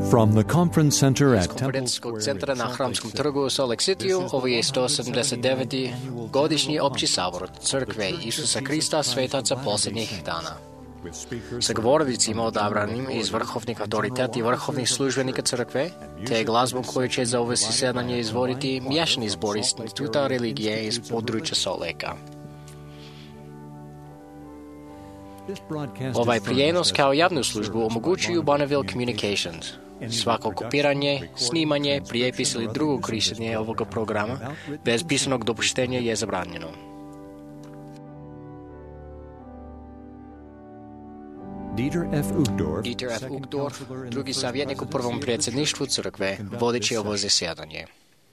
From the conference center Iz at Temple konferencijskog Square centra in na Salt Hramskom Lake trgu u Salt Lake City-u, ovo je 179. godišnji opći sabor Crkve Isusa Krista Svetaca posljednjih dana. Sa govornicima odabranim iz vrhovnih autoriteta i vrhovnih službenika crkve, te glazbom koju će za ovo zasjedanje izvoditi miješani zbor instituta religije iz područja Salt Lakea. Ovaj prijenos kao javnu službu omogućuju Bonneville Communications. Svako kopiranje, snimanje, prijepis ili drugo korištenje ovoga programa bez pisanog dopuštenja je zabranjeno. Dieter F. Uchtdorf, drugi savjetnik u prvom predsjedništvu crkve, vodeći ovo zasjedanje.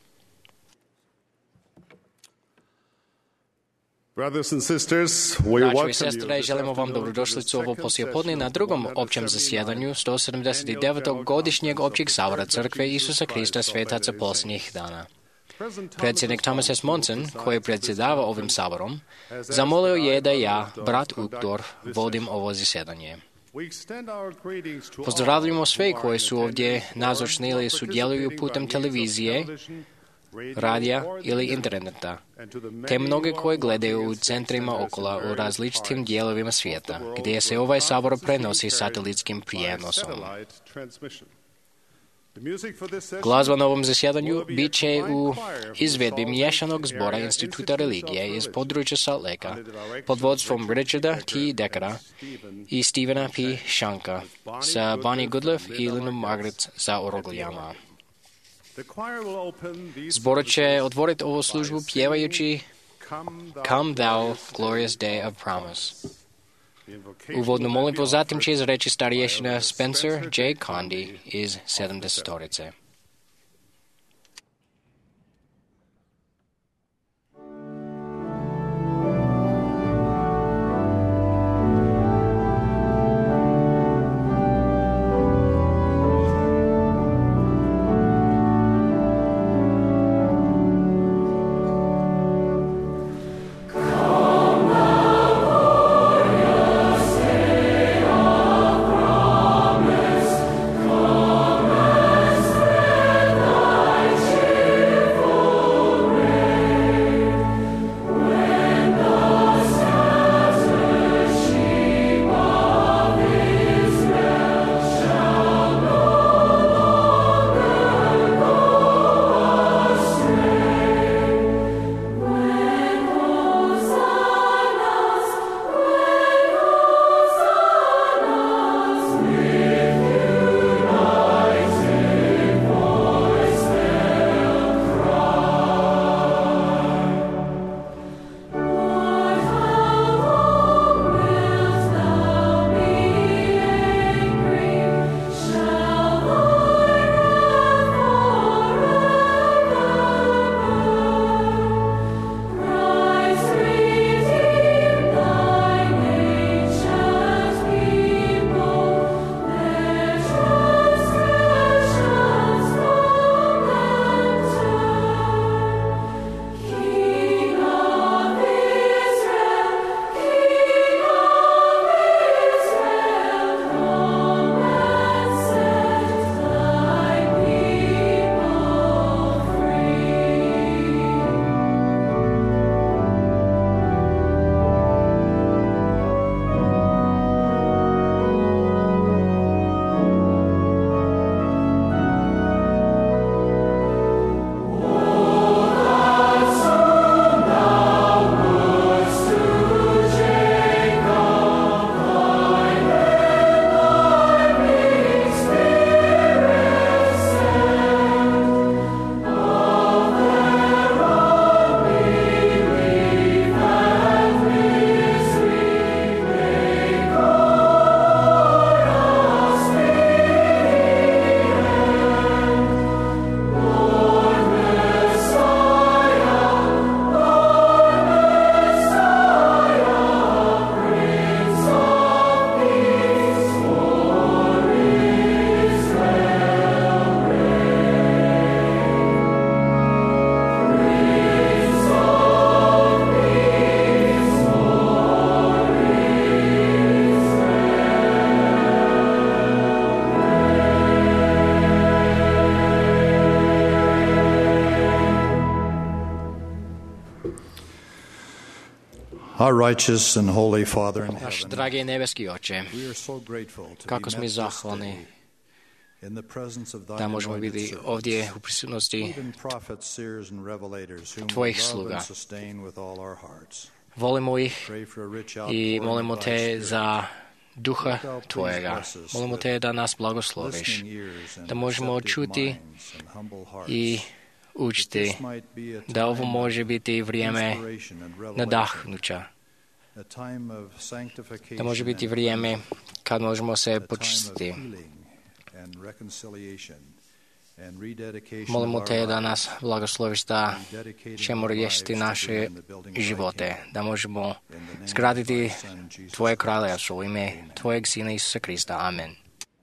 Brothers and sisters, we Braćo i welcome sestre, you. želimo vam dobrodošlicu ovo poslijepodne na drugom općem zasjedanju 179. godišnjeg općeg sabora Crkve Isusa Krista Svetaca posljednjih dana. Predsjednik Thomas S. Monson, koji predsjedava ovim saborom, zamolio je da ja, brat Uchtdorf, vodim ovo zasjedanje. Pozdravljamo sve koji su ovdje nazočni ili sudjeluju putem televizije, radija ili interneta, te mnoge koje gledaju u centrima okolo u različitim dijelovima svijeta, gdje se ovaj sabor prenosi satelitskim prijenosom. Glazba na ovom zasjedanju bit će u izvedbi miješanog zbora Instituta religije iz područja Salt Lakea pod vodstvom Richarda T. Deckera i Stephena P. Shanka sa Bonnie Goodliff i Linda Margaret za orogljama. Zbor će otvoriti ovu službu pjevajući Come Thou Glorious Day of Promise. Uvodnu molitvu zatim će izreći starješina Spencer J. Condi iz 70-torice. Come as Our righteous and holy Father in Naš heaven, dragi nebeski Oče, we are so grateful to kako be smo met this zahvalni day in the presence of thy da možemo anointed biti servants, ovdje u prisutnosti even prophets, seers, and revelators, whom we Tvojih love sluga. and sustain with all our hearts. Volimo ih Pray for a rich i outpouring molimo of thy te Spirit, za duha Tvojega. Molimo te da nas blagosloviš, listening ears and da možemo receptive čuti minds and humble hearts, i učiti this might be a da ovo time može of biti vrijeme inspiration and revelation, nadahnuća, a time of sanctification da može biti and vrijeme kad možemo se a time of počistiti. healing and reconciliation and rededication Molimo of te our da lives, nas blagosloviš da rededicating ćemo our riješiti lives to naše begin the building of thy živote, kingdom. da možemo In the name of zgraditi thy Son, Jesus Tvoje Christ. kraljevstvo u ime Tvojeg Sina Isusa Krista. Amen.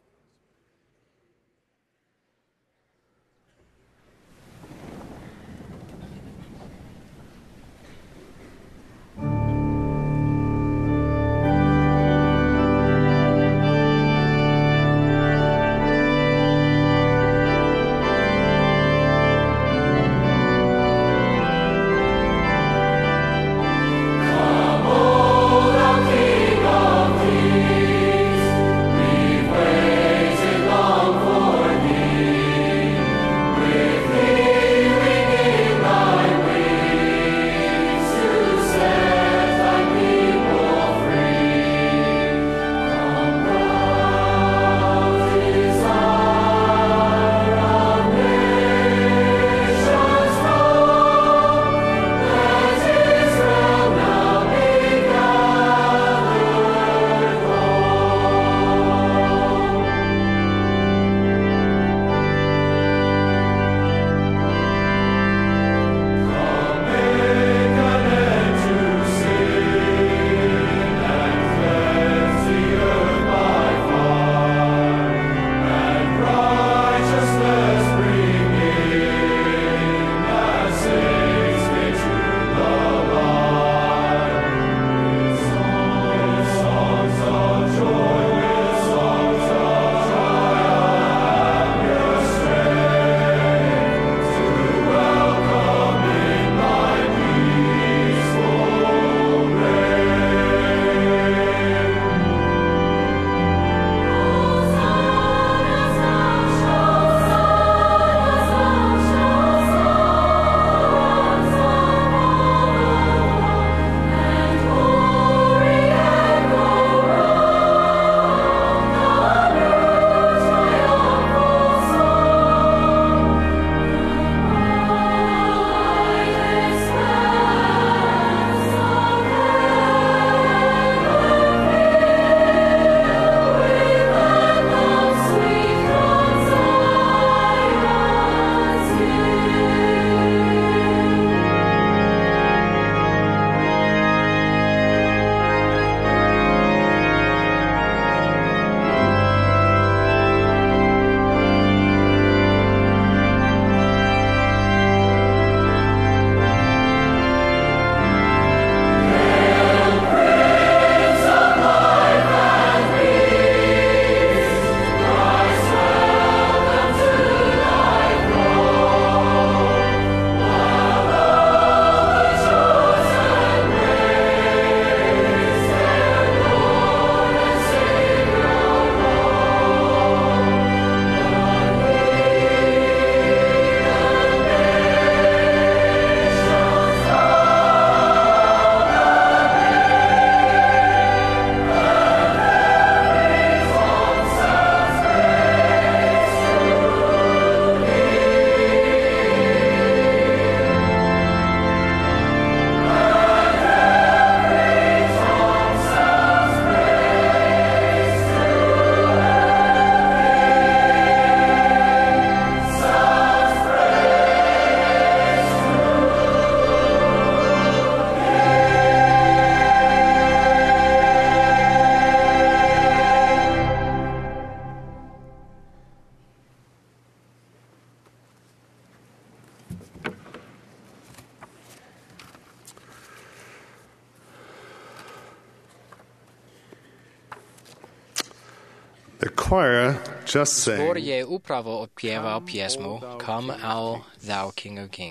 The choir just Zbor sang, je upravo otpjevao pjesmu Come, O Thou King of Kings.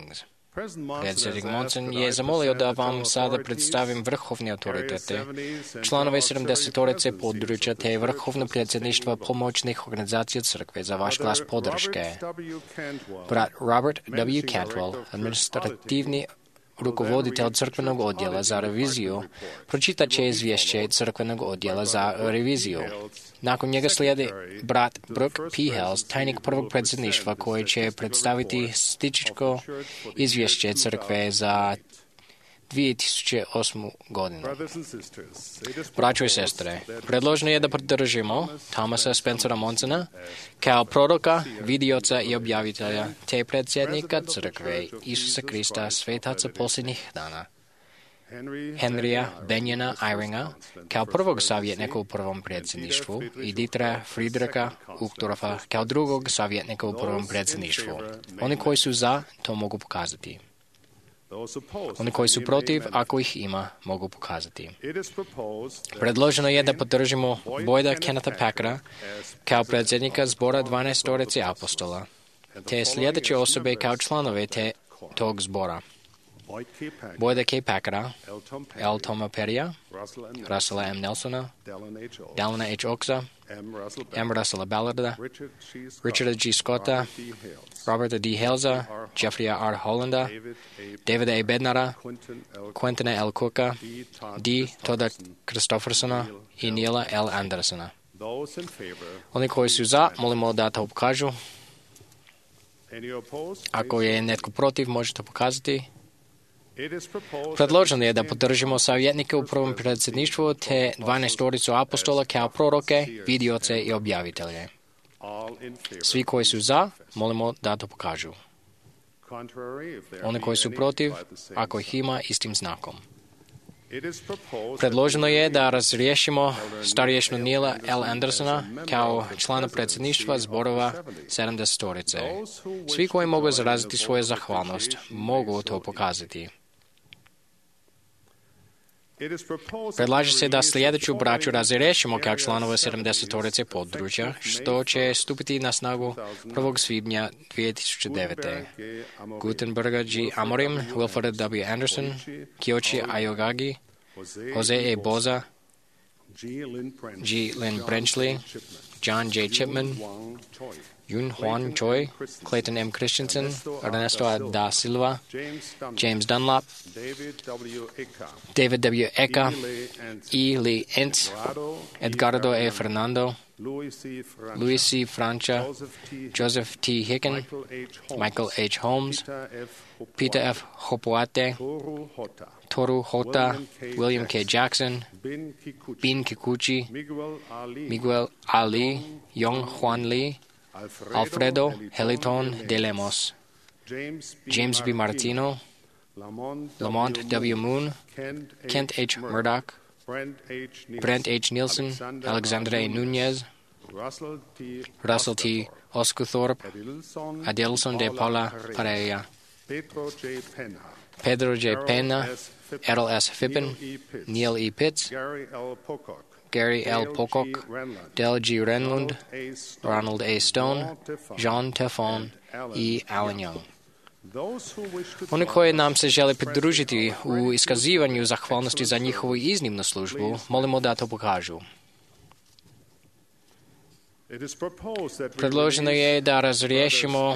Predsjednik Monson je zamolio da vam sada predstavim vrhovne autoritete, članove 70-torice područja te vrhovno predsjedništva pomoćnih organizacija crkve za vaš glas podrške. Brat Robert W. Cantwell, administrativni rukovoditelj crkvenog odjela za reviziju, pročitat će izvješće crkvenog odjela za reviziju. Nakon njega slijedi brat Brooke P. Hells, tajnik prvog predsjedništva, koji će predstaviti statističko izvješće crkve za 2008. godinu. Braćo i sestre, predloženo je da podržimo Thomasa Spencera Monsona kao proroka, vidioca i objavitelja, te predsjednika crkve Isusa Krista, svetaca posljednjih dana, Henrya Benjana Eyringa kao prvog savjetnika u prvom predsjedništvu i Dietera Friedricha Uchtdorfa kao drugog savjetnika u prvom predsjedništvu. Oni koji su za, to mogu pokazati. Oni koji su protiv, ako ih ima, mogu pokazati. Predloženo je da podržimo Boyda Kennetha Packera kao predsjednika zbora 12-torice apostola, te sljedeće osobe kao članove tog zbora. Boyda K. Packera, L. Toma Perrya, Russella M. Nelsona, Dallina H. Oaksa, M. Russella Ballarda, Richarda G. Scotta, Roberta D. Halesa, Jeffrey R. Hollanda, Davida A. Bednara, Quentina L. Cooka, D. Toda Christoffersona i Neila L. Andersona. Oni koji su za, molimo da to pokažu. Ako je netko protiv, možete pokazati. Predloženo je da podržimo savjetnike u prvom predsjedništvu te 12-toricu apostola kao proroke, vidioce i objavitelje. Svi koji su za, molimo da to pokažu. Oni koji su protiv, ako ih ima, istim znakom. Predloženo je da razriješimo starješnu Neila L. Andersona kao člana predsjedništva zborova 70-torice. Svi koji mogu izraziti svoju zahvalnost, mogu to pokazati. Predlaže se da sljedeću braću razriješimo kao članova 70-torice područja, što će stupiti na snagu 1. svibnja 2009. Gutenberga G. Amorim, Wilfred W. Anderson, Kyoichi Ayogagi, Jose E. Boza, G. Lynn Brenchley, John J. Chipman, Yun Huan Choi, Clayton M. Christensen, Ernesto A. da Silva, James Dunlap, David W. Eka, E. Lee Entz, Edgardo E. Fernando, Louis C. Francia, Joseph T. Hicken, Michael H. Holmes, Peter F. Hopoate, Toru Hota, William K. Jackson, Bin Kikuchi, Miguel Ali, Yong Hwan Lee, Alfredo Heliton de Lemos, James B. Martino, Lamont W. Moon, Kent H. Murdoch, Brent H. Nielsen, Alexander A. Nunez, Russell T. Oscuthorpe, Adelson de Paula Pareja, Pedro J. Pena, Errol S. Fippen, Neil E. Pitts, Gary L. Pocock, Del G. Renlund, Ronald A. Stone, Jean Tefon i Alan Young. Oni koji nam se žele pridružiti u iskazivanju zahvalnosti za njihovu iznimnu službu, molimo da to pokažu. Predloženo je da razriješimo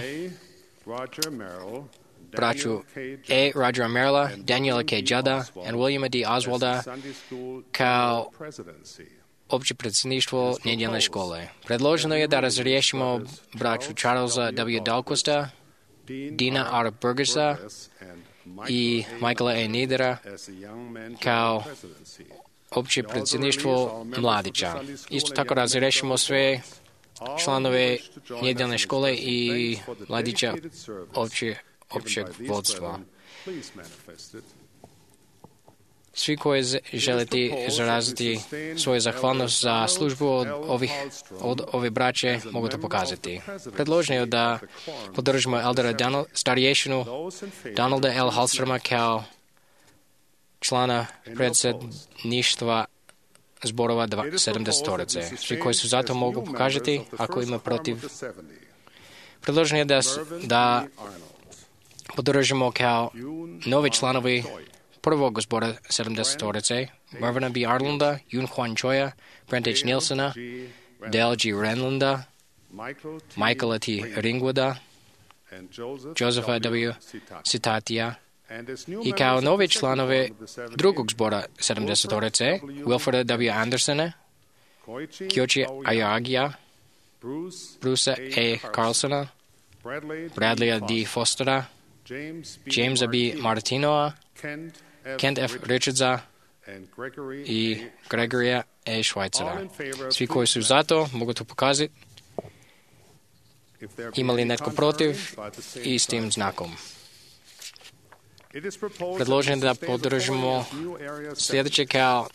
braću A. Rodgera Merrilla, Daniela K. Judda i Williama D. Oswalda kao opće predsjedništvo nedjeljne škole. Predloženo je da razriješimo braću Charlesa W. Dahlquista, Dina R. Burgessa i Michaela A. Nidera kao opće predsjedništvo mladića. Isto tako razriješimo sve članove nedjeljne škole i mladića općeg vodstva. Svi koji želite izraziti svoju zahvalnost za službu od ove braće mogu to pokazati. Predloženo je da podržimo eldera starješinu Donalda L. Hallstroma kao člana predsjedništva zborova 70-torice. Svi koji su za to mogu pokazati, ako ima protiv. Predloženo je da podržimo kao novi članovi prvog zbora 70-torice, Mervina B. Arlanda, Yun Hwan Choya, Brent H. Nielsena, Dale G. Renlunda, Michaela T. Ringwooda, Josepha W. Citatia, i kao novi članovi drugog zbora 70-torice, Wilfreda W. Andersona, Kyoichi Ayagya, Bruce A. Carlsona, Bradleya D. Fostera, Jamesa B. Martinoa, Kent F. Richardsa i Gregorija E. Schweizera. Svi koji su za to mogu to pokazati. Ima li netko protiv i s tim znakom? Predloženo da podržimo sljedeće kao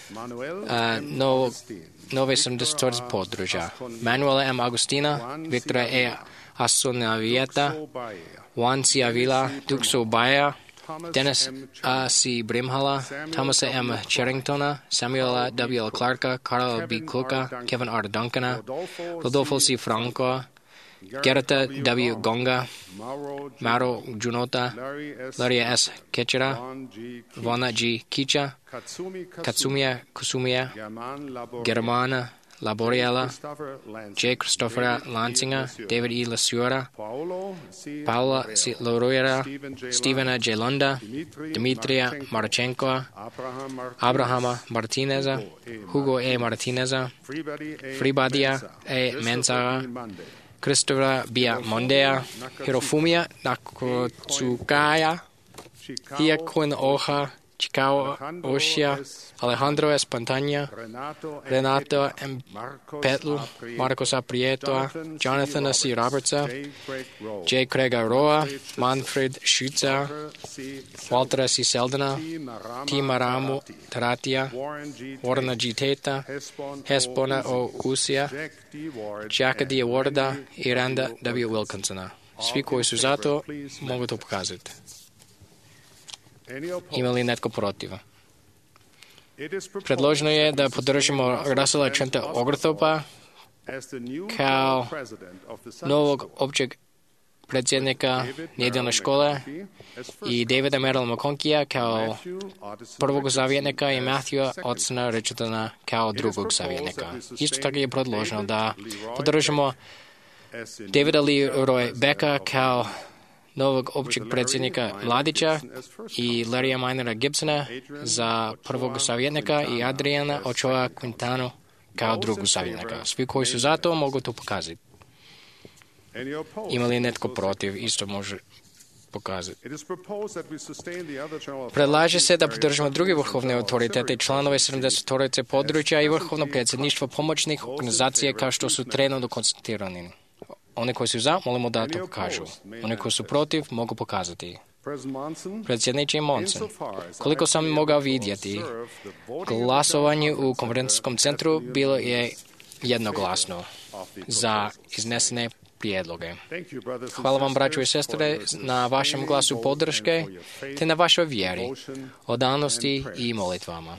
nove 70 područja. Manuela M. Agustina, Viktora E. Asunavieta, Juan C. Avila, Duxo Baja, Dennis A. C. Brimhala, Thomasa M. Charringtona, Samuela W. Clarka, Carl B. Kluka, Kevin R. Duncana, Rodolfo C. Franco, Gerata W. Gonga, Mauro Junota, Larry S. Ketchera, Vona G. Kicha, Katsumiya Kusumiya, Germana Laboriela, J. Christophera Lansinger, David E. Lasuera, Paula C. Loroyera, Stevena J. Lunda, Dmitria Marchenko, Abrahama Martineza, Hugo A. Martineza, Fribadia A. Mensara, Christopher B. Mondea, Hirofumiya Nakotsukaya, Hiakun Oha, Chikao Oshia, Alejandro Espantania, Renato M. Petlu, Marcos Aprieto, Jonathan C. Robertsa, J. Craig Aroa, Manfred Schutzer, Walter C. Seldena, T. Maramu Taratia, Warren G. Teta, Hespona O. Usia, Jacka D. Warda i Randa W. Wilkinsona. Svi koji su za to mogu to pokazati. Ima li netko protiv? Predloženo je da podržimo Russella Trenta Oglethorpa kao novog općeg predsjednika nedjeljne škole i Davida Merrilla McConkeya kao prvog savjetnika i Matthewa Odsona Richardona kao drugog savjetnika. Isto tako je predloženo da podržimo Davida Lee Roy Becka kao novog općeg predsjednika Mladića i Larrya Minora Gibsona za prvog savjetnika i Adriana Ochoa Quintano kao drugog savjetnika. Svi koji su za to mogu to pokazati. Ima li netko protiv, isto može pokazati. Predlaže se da podržimo drugi vrhovne autoritete i članove 70-torice područja i vrhovno predsjedništvo pomoćnih organizacija kao što su trenutno konstatirani. Oni koji su za, molimo da to pokažu. Oni koji su protiv, mogu pokazati. Predsjedniče Monson, koliko sam mogao vidjeti, glasovanje u konferencijskom centru bilo je jednoglasno za iznesene prijedloge. Hvala vam, braćo i sestre, na vašem glasu podrške te na vašoj vjeri, odanosti i molitvama.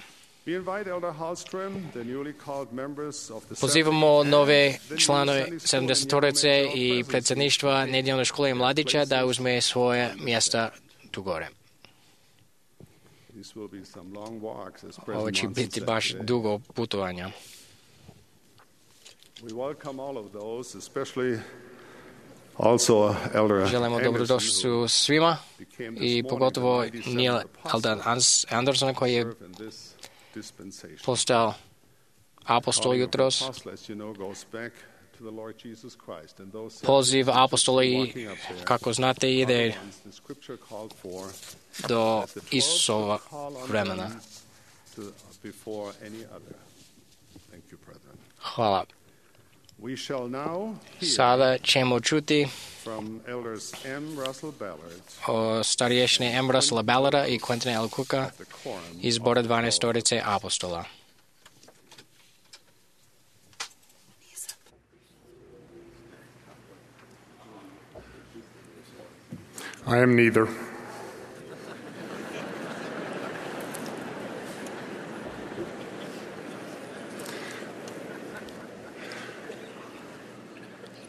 Pozivamo nove članove 70-torice i predsjedništva nedjeljne škole i mladića da uzme svoje mjesta tu gore. Ovo će biti baš dugo putovanja. Želimo dobrodošlicu svima i pogotovo Neil Alden Anderson koji je postao apostol jutros. Poziv apostola i, kako znate, ide do Isusova vremena. Hvala. Sada ćemo čuti o starješine M. Russella Ballarda i Quentina L. Cooka iz zbora 12-torice apostola. I am neither.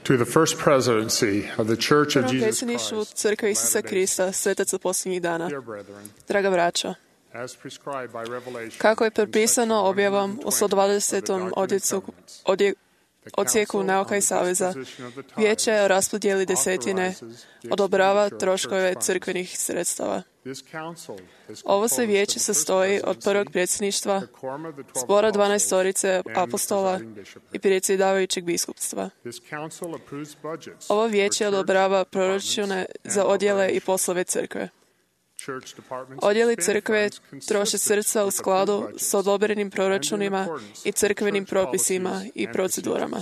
To the first presidency of the Church of Prvom Jesus predsjedništvu Christ, Crkve Isusa Krista, svetaca posljednjih dana. dear brethren, Draga braćo, as prescribed by Revelation, kako je in propisano section objavom u 120 120. of the Doctrine and Covenants, odsjeku nauka i saveza, Vijeće o raspodjeli desetine odobrava troškove crkvenih sredstava. Ovo se vijeće sastoji od prvog predsjedništva, zbora 12 apostola i predsjedavajućeg biskupstva. Ovo vijeće odobrava proračune za odjele i poslove crkve. Odjeli crkve troše sredstva u skladu s odobrenim proračunima i crkvenim propisima i procedurama.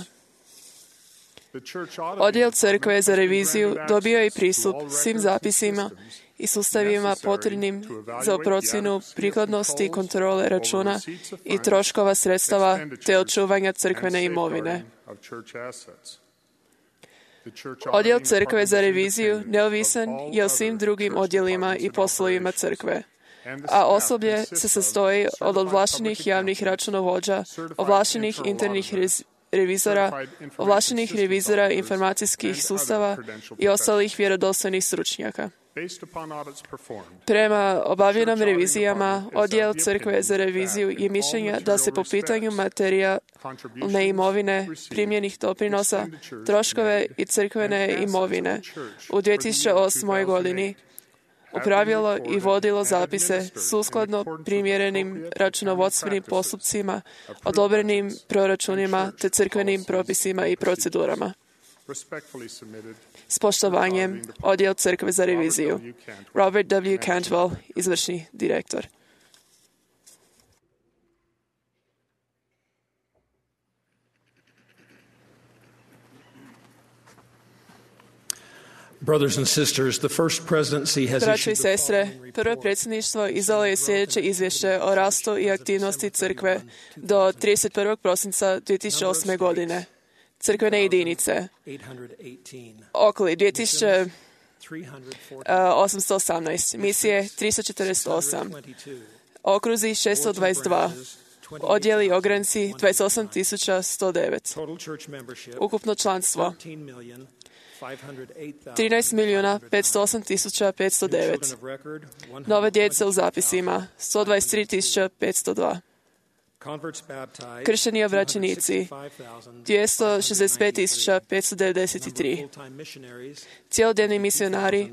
Odjel crkve za reviziju dobio je pristup svim zapisima i sustavima potrebnim za procjenu prikladnosti i kontrole računa i troškova sredstava te očuvanja crkvene imovine. Odjel crkve za reviziju neovisan je o svim drugim odjelima i poslovima crkve, a osoblje se sastoji od ovlaštenih javnih računovođa, ovlaštenih internih revizora, ovlaštenih revizora informacijskih sustava i ostalih vjerodostojnih stručnjaka. Prema obavljenim revizijama, odjel crkve za reviziju je mišljenja da se po pitanju materijalne imovine, primljenih doprinosa, troškove i crkvene imovine u 2008. godini upravljalo i vodilo zapise sukladno primjerenim računovodstvenim postupcima, odobrenim proračunima te crkvenim propisima i procedurama. S poštovanjem, Odjel crkve za reviziju. Robert W. Cantwell, izvršni direktor. Brothers and sisters, the first presidency has Braćo i issued the sestre, following prvo report. predsjedništvo izdalo je sljedeće izvješće o rastu i aktivnosti crkve do 31. prosinca 2008. godine. Crkvene jedinice, 818. okoli 2818, misije 348, okruzi 622, odjeli i ogranci 28.109, Total church membership ukupno članstvo 13,508,509. 13.508.509, Children of record, nove djece u zapisima 123.502, converts baptized, kršćani obraćenici 265.593, full-time missionaries. cjelodnevni misionari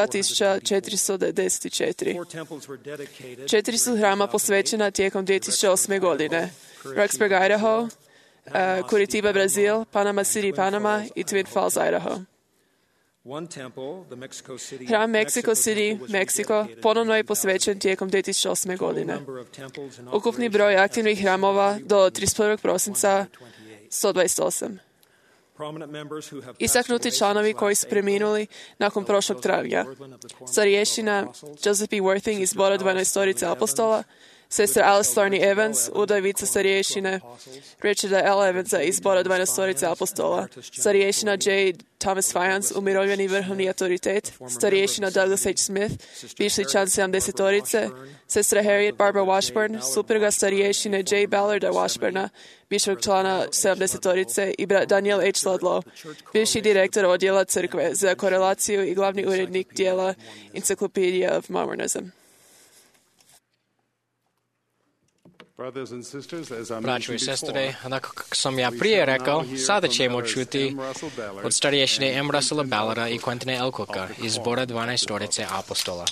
52.494. 4 temples were dedicated. 4 su hrama posvećena tijekom 2008. godine. Rexburg, Idaho, Curitiba, Brazil, Panama City, Panama i Twin Falls, Idaho. One temple, the Mexico City, Hram Mexico City, was Meksiko, rededicated ponovno je in posvećen tijekom 2008. 2000. godine. Number of temples in Ukupni operation broj as aktivnih of hramova do 31. prosinca 128. 128. Prominent members who have passed Istaknuti away članovi since koji last su April, preminuli nakon prošlog travnja. Starješina Joseph B. Worthing iz zbora 12 apostola, sestra Alice Thorney Evans, udovica starješine Richarda L. Evansa iz zbora 12 apostola, starješina J. Thomas Fyans, umirovljeni vrhovni autoritet, starješina Douglas H. Smith, bivši član 70-orice, sestra Harriet Barbara Washburn, supruga starješine J. Ballarda Washburna, bivšeg člana 70-orice i brat Daniel H. Ludlow, bivši direktor odjela crkve za korelaciju i glavni urednik dijela Encyclopedia of Mormonism. Braćo i sestre, onako kako sam ja prije rekao, sada ćemo čuti od starješine M. Russella Ballarda i Quentina L. Cooka iz zbora 12 apostola.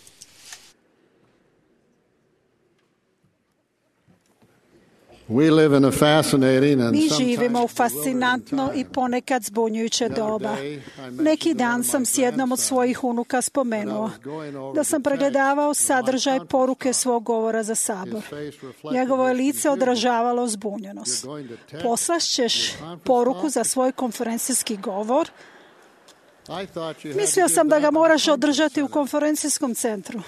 Mi živimo u fascinantno i ponekad zbunjujuće doba. Neki dan sam s jednom od svojih unuka spomenuo da sam pregledavao sadržaj poruke svog govora za sabor. Njegovo je lice odražavalo zbunjenost. Poslašćeš poruku za svoj konferencijski govor? Mislio sam da ga moraš održati u konferencijskom centru.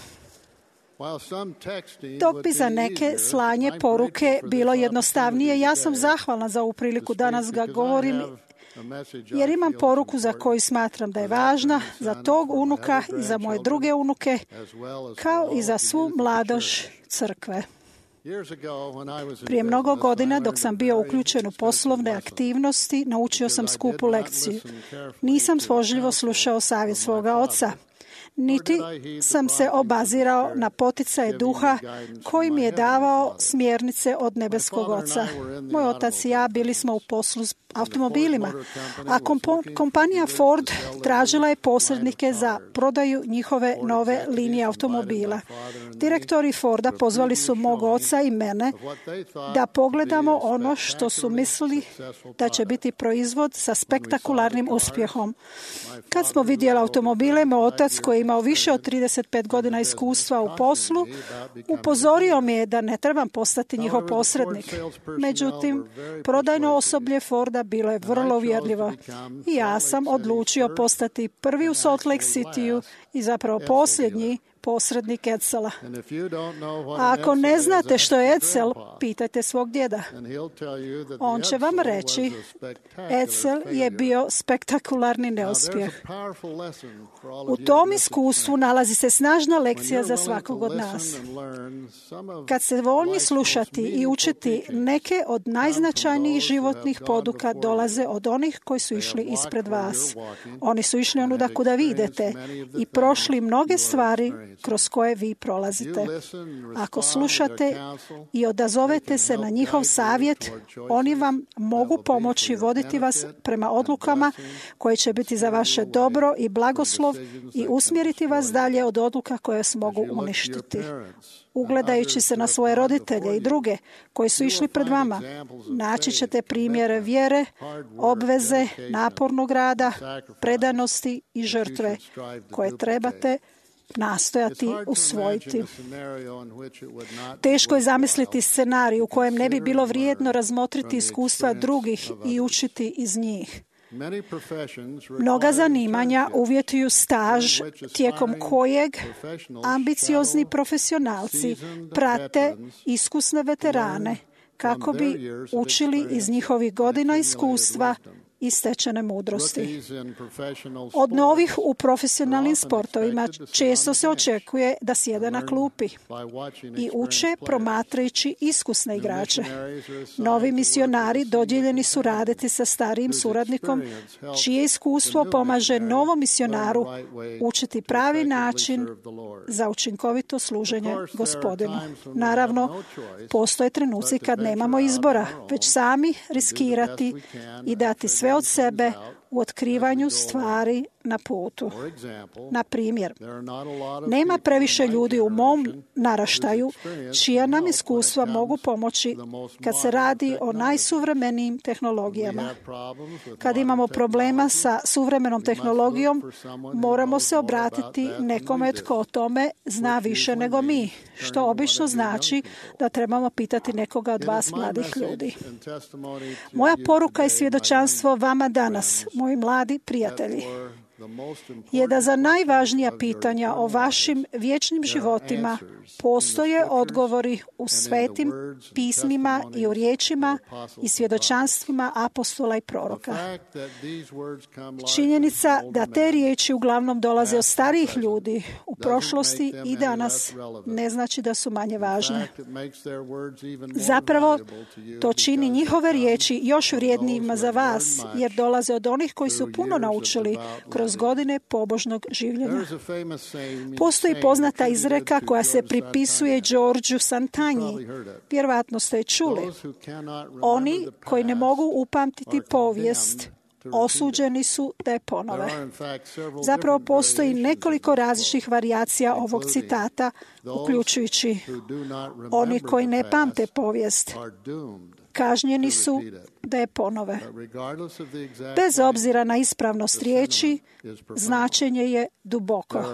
Dok bi za neke slanje poruke bilo jednostavnije, ja sam zahvalna za ovu priliku danas ga govorim, jer imam poruku za koju smatram da je važna za tog unuka i za moje druge unuke, kao i za svu mladož crkve. Prije mnogo godina, dok sam bio uključen u poslovne aktivnosti, naučio sam skupu lekciju. Nisam pažljivo slušao savjet svoga oca, niti sam se obazirao na poticaje duha koji mi je davao smjernice od nebeskog oca. Moj otac i ja bili smo u poslu s automobilima, a kompanija Ford tražila je posrednike za prodaju njihove nove linije automobila. Direktori Forda pozvali su mog oca i mene da pogledamo ono što su mislili da će biti proizvod sa spektakularnim uspjehom. Kad smo vidjeli automobile, moj otac, koji je imao više od 35 godina iskustva u poslu, upozorio mi je da ne trebam postati njihov posrednik. Međutim, prodajno osoblje Forda bilo je vrlo uvjerljivo i ja sam odlučio postati prvi u Salt Lake Cityu i zapravo posljednji posrednik Edsela. A ako ne znate što je Edsel, pitajte svog djeda. On će vam reći, Edsel je bio spektakularni neuspjeh. U tom iskustvu nalazi se snažna lekcija za svakog od nas. Kad se voljni slušati i učiti, neke od najznačajnijih životnih poduka dolaze od onih koji su išli ispred vas. Oni su išli onuda kuda vi idete i prošli mnoge stvari kroz koje vi prolazite. Ako slušate i odazovete se na njihov savjet, oni vam mogu pomoći voditi vas prema odlukama koje će biti za vaše dobro i blagoslov i usmjeriti vas dalje od odluka koje vas mogu uništiti. Ugledajući se na svoje roditelje i druge koji su išli pred vama, naći ćete primjere vjere, obveze, napornog rada, predanosti i žrtve koje trebate nastojati usvojiti. Teško je zamisliti scenarij u kojem ne bi bilo vrijedno razmotriti iskustva drugih i učiti iz njih. Mnoga zanimanja uvjetuju staž tijekom kojeg ambiciozni profesionalci prate iskusne veterane kako bi učili iz njihovih godina iskustva i stečene mudrosti. Od novih u profesionalnim sportovima često se očekuje da sjede na klupi i uče promatrajući iskusne igrače. Novi misionari dodijeljeni su raditi sa starijim suradnikom, čije iskustvo pomaže novom misionaru učiti pravi način za učinkovito služenje Gospodinu. Naravno, postoje trenuci kad nemamo izbora, već sami riskirati i dati sve od sebe u otkrivanju stvari na putu. Na primjer, nema previše ljudi u mom naraštaju čija nam iskustva mogu pomoći kad se radi o najsuvremenijim tehnologijama. Kad imamo problema sa suvremenom tehnologijom, moramo se obratiti nekome tko o tome zna više nego mi, što obično znači da trebamo pitati nekoga od vas mladih ljudi. Moja poruka i svjedočanstvo vama danas, moji mladi prijatelji, je da za najvažnija pitanja o vašim vječnim životima postoje odgovori u svetim pismima i u riječima i svjedočanstvima apostola i proroka. Činjenica da te riječi uglavnom dolaze od starijih ljudi u prošlosti i danas ne znači da su manje važne. Zapravo, to čini njihove riječi još vrijednijima za vas, jer dolaze od onih koji su puno naučili kroz godine pobožnog življenja. Postoji poznata izreka koja se pripisuje Georgeu Santagni. Vjerovatno ste je čuli. Oni koji ne mogu upamtiti povijest, osuđeni su da je ponove. Zapravo postoji nekoliko različitih varijacija ovog citata, uključujući oni koji ne pamte povijest, kažnjeni su da je ponove. Bez obzira na ispravnost riječi, značenje je duboko.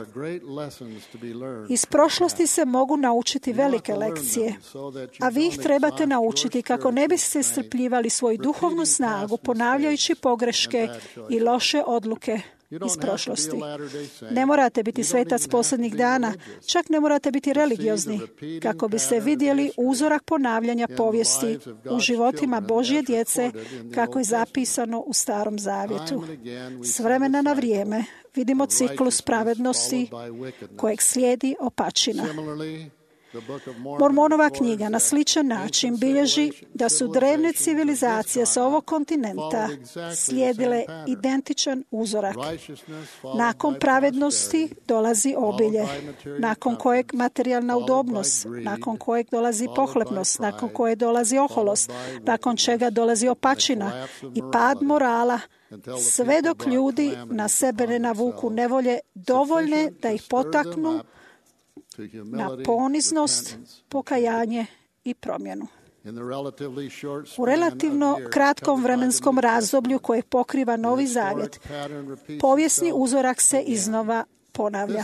Iz prošlosti se mogu naučiti velike lekcije, a vi ih trebate naučiti kako ne biste iscrpljivali svoju duhovnu snagu ponavljajući pogreške i loše odluke iz prošlosti. Ne morate biti svetac posljednjih dana, čak ne morate biti religiozni, kako biste vidjeli uzorak ponavljanja povijesti u životima Božje djece, kako je zapisano u Starom Zavjetu. S vremena na vrijeme vidimo ciklus pravednosti kojeg slijedi opačina. Mormonova knjiga na sličan način bilježi da su drevne civilizacije sa ovog kontinenta slijedile identičan uzorak. Nakon pravednosti dolazi obilje, nakon kojeg materijalna udobnost, nakon kojeg dolazi pohlepnost, nakon koje dolazi oholost, nakon čega dolazi opačina i pad morala, sve dok ljudi na sebe ne navuku nevolje dovoljne da ih potaknu na poniznost, pokajanje i promjenu. U relativno kratkom vremenskom razdoblju koje pokriva Novi Zavjet, povijesni uzorak se iznova ponavlja.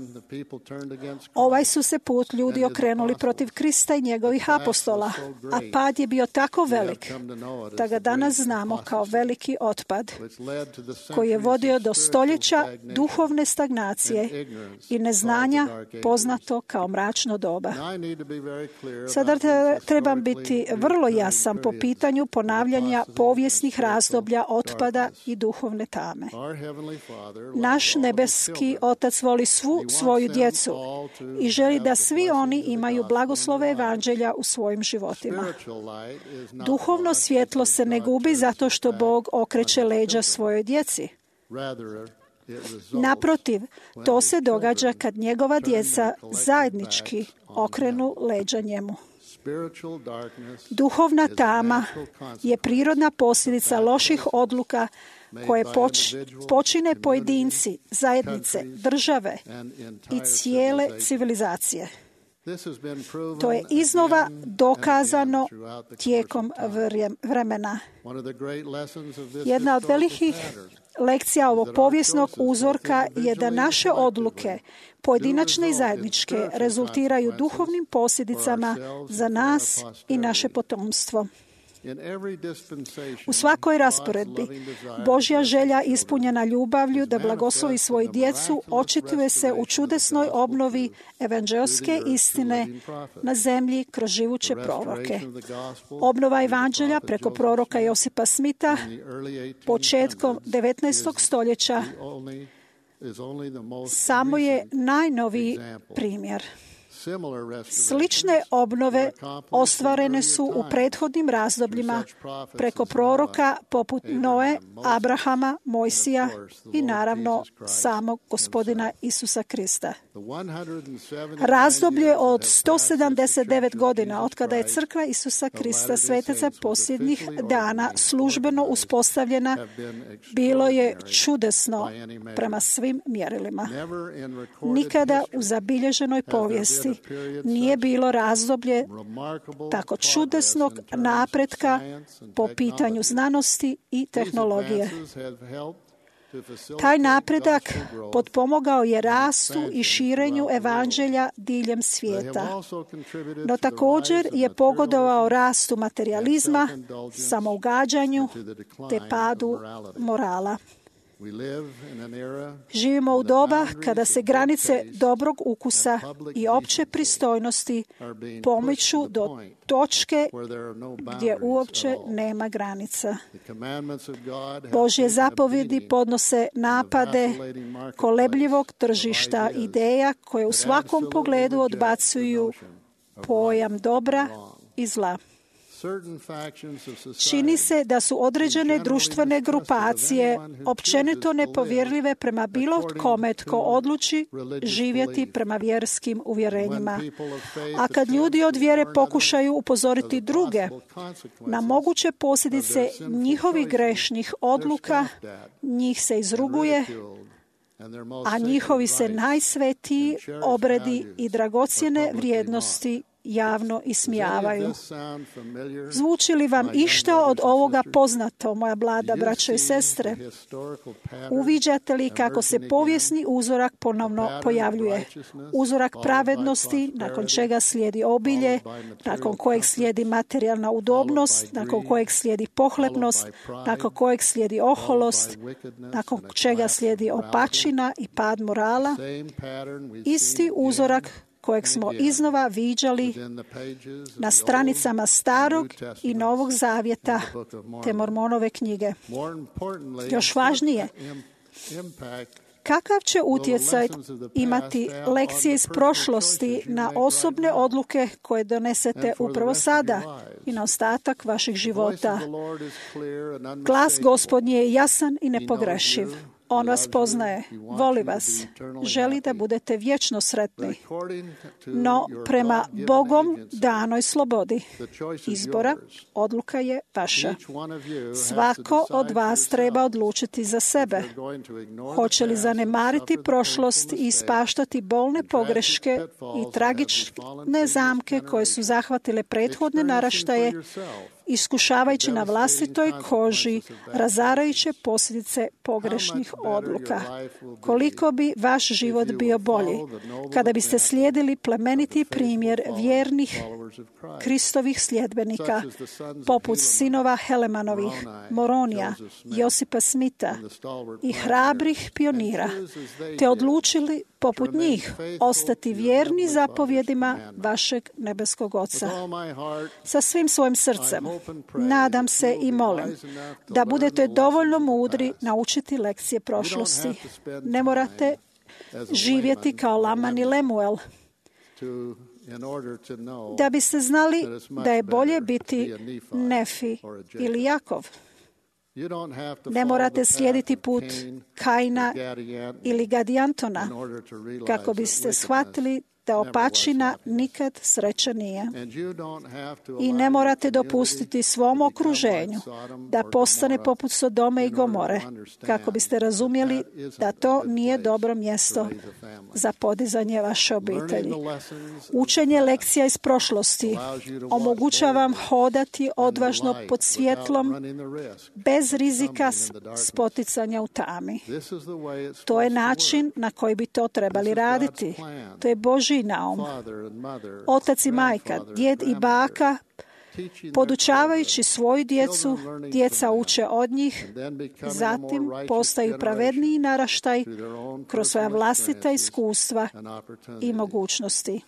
Ovaj su se put ljudi okrenuli protiv Krista i njegovih apostola, a pad je bio tako velik da ga danas znamo kao veliki otpad, koji je vodio do stoljeća duhovne stagnacije i neznanja poznato kao mračno doba. Sada trebam biti vrlo jasan po pitanju ponavljanja povijesnih razdoblja otpada i duhovne tame. Naš nebeski Otac voli svu svoju djecu i želi da svi oni imaju blagoslove evanđelja u svojim životima. Duhovno svjetlo se ne gubi zato što Bog okreće leđa svojoj djeci. Naprotiv, to se događa kad njegova djeca zajednički okrenu leđa njemu. Duhovna tama je prirodna posljedica loših odluka koje počine pojedinci, zajednice, države i cijele civilizacije. To je iznova dokazano tijekom vremena. Jedna od velikih lekcija ovog povijesnog uzorka je da naše odluke, pojedinačne i zajedničke, rezultiraju duhovnim posljedicama za nas i naše potomstvo. U svakoj rasporedbi Božja želja ispunjena ljubavlju da blagoslovi svoju djecu očituje se u čudesnoj obnovi evanđelske istine na zemlji kroz živuće proroke. Obnova evanđelja preko proroka Josipa Smitha početkom 19. stoljeća samo je najnoviji primjer. Slične obnove ostvarene su u prethodnim razdobljima preko proroka poput Noe, Abrahama, Mojsija i naravno samog Gospodina Isusa Krista. Razdoblje od 179 godina od kada je crkva Isusa Krista, svetaca posljednjih dana, službeno uspostavljena, bilo je čudesno prema svim mjerilima. Nikada u zabilježenoj povijesti nije bilo razdoblje tako čudesnog napretka po pitanju znanosti i tehnologije. Taj napredak potpomogao je rastu i širenju evanđelja diljem svijeta, no također je pogodovao rastu materijalizma, samougađanju te padu morala. Živimo u doba kada se granice dobrog ukusa i opće pristojnosti pomiču do točke gdje uopće nema granica. Božje zapovjedi podnose napade kolebljivog tržišta ideja koje u svakom pogledu odbacuju pojam dobra i zla. Čini se da su određene društvene grupacije općenito nepovjerljive prema bilo kome tko odluči živjeti prema vjerskim uvjerenjima. A kad ljudi od vjere pokušaju upozoriti druge na moguće posljedice njihovih grešnih odluka, njih se izruguje, a njihovi se najsvetiji obredi i dragocjene vrijednosti javno ismijavaju. Zvuči li vam išta od ovoga poznato, moja mlada braćo i sestre? Uviđate li kako se povijesni uzorak ponovno pojavljuje? Uzorak pravednosti, nakon čega slijedi obilje, nakon kojeg slijedi materijalna udobnost, nakon kojeg slijedi pohlepnost, nakon kojeg slijedi oholost, nakon čega slijedi opačina i pad morala. Isti uzorak kojeg smo iznova viđali na stranicama Starog i Novog Zavjeta te Mormonove knjige. Još važnije, Kakav će utjecaj imati lekcije iz prošlosti na osobne odluke koje donesete upravo sada i na ostatak vaših života? Glas Gospodnji je jasan i nepogrešiv. On vas poznaje, voli vas, želi da budete vječno sretni. No, prema Bogom danoj slobodi izbora, odluka je vaša. Svako od vas treba odlučiti za sebe. Hoće li zanemariti prošlost i ispaštati bolne pogreške i tragične zamke koje su zahvatile prethodne naraštaje, iskušavajući na vlastitoj koži razarajuće posljedice pogrešnih odluka. Koliko bi vaš život bio bolji kada biste slijedili plemeniti primjer vjernih Kristovih sljedbenika, poput sinova Helemanovih, Moronija, Josipa Smita i hrabrih pionira, te odlučili poput njih ostati vjerni zapovjedima vašeg nebeskog Oca. Sa svim svojim srcem nadam se i molim da budete dovoljno mudri naučiti lekcije prošlosti. Ne morate živjeti kao Laman i Lemuel da biste znali da je bolje biti Nefi ili Jakov. Ne morate slijediti put Kaina ili Gadijantona kako biste shvatili da opačina nikad sreća nije. I ne morate dopustiti svom okruženju da postane poput Sodome i Gomore, kako biste razumjeli da to nije dobro mjesto za podizanje vaše obitelji. Učenje lekcija iz prošlosti omogućava vam hodati odvažno pod svjetlom, bez rizika spoticanja u tami. To je način na koji bi to trebali raditi. To je Božji naum. Otac i majka, djed i baka, podučavajući svoju djecu, djeca uče od njih, zatim postaju pravedniji naraštaj kroz svoja vlastita iskustva i mogućnosti.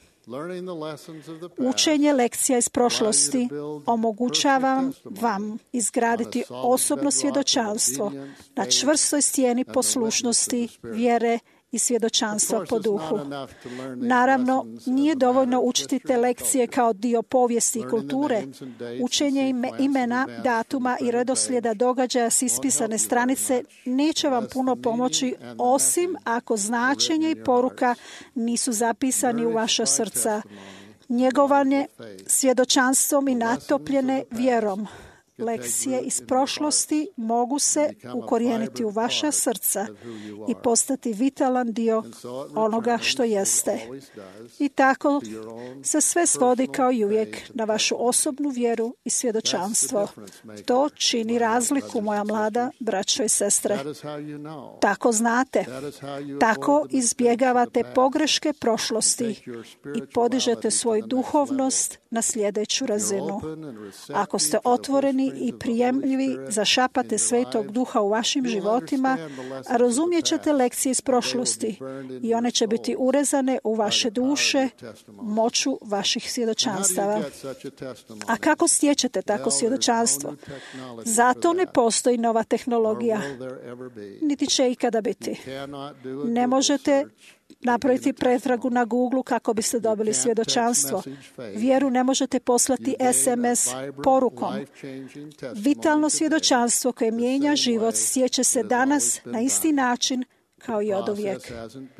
Učenje lekcija iz prošlosti omogućava vam izgraditi osobno svjedočanstvo na čvrstoj stijeni poslušnosti, vjere i svjedočanstva po duhu. Naravno, nije dovoljno učiti te lekcije kao dio povijesti i kulture. Učenje imena, datuma i redoslijeda događaja s ispisane stranice neće vam puno pomoći, osim ako značenje i poruka nisu zapisani u vaša srca. Njegovanje svjedočanstvom i natopljene vjerom. Lekcije iz prošlosti mogu se ukorijeniti u vaša srca i postati vitalan dio onoga što jeste. I tako se sve svodi kao i uvijek na vašu osobnu vjeru i svjedočanstvo. To čini razliku, moja mlada braćo i sestre. Tako znate, tako izbjegavate pogreške prošlosti i podižete svoju duhovnost na sljedeću razinu. Ako ste otvoreni i prijemljivi za šapate Svetog Duha u vašim životima, a razumjet ćete lekcije iz prošlosti i one će biti urezane u vaše duše moću vaših svjedočanstava. A kako stječete tako svjedočanstvo? Zato ne postoji nova tehnologija, niti će ikada biti. Ne možete napraviti pretragu na Google kako biste dobili svjedočanstvo. Vjeru ne možete poslati SMS porukom. Vitalno svjedočanstvo koje mijenja život stječe se danas na isti način kao i oduvijek.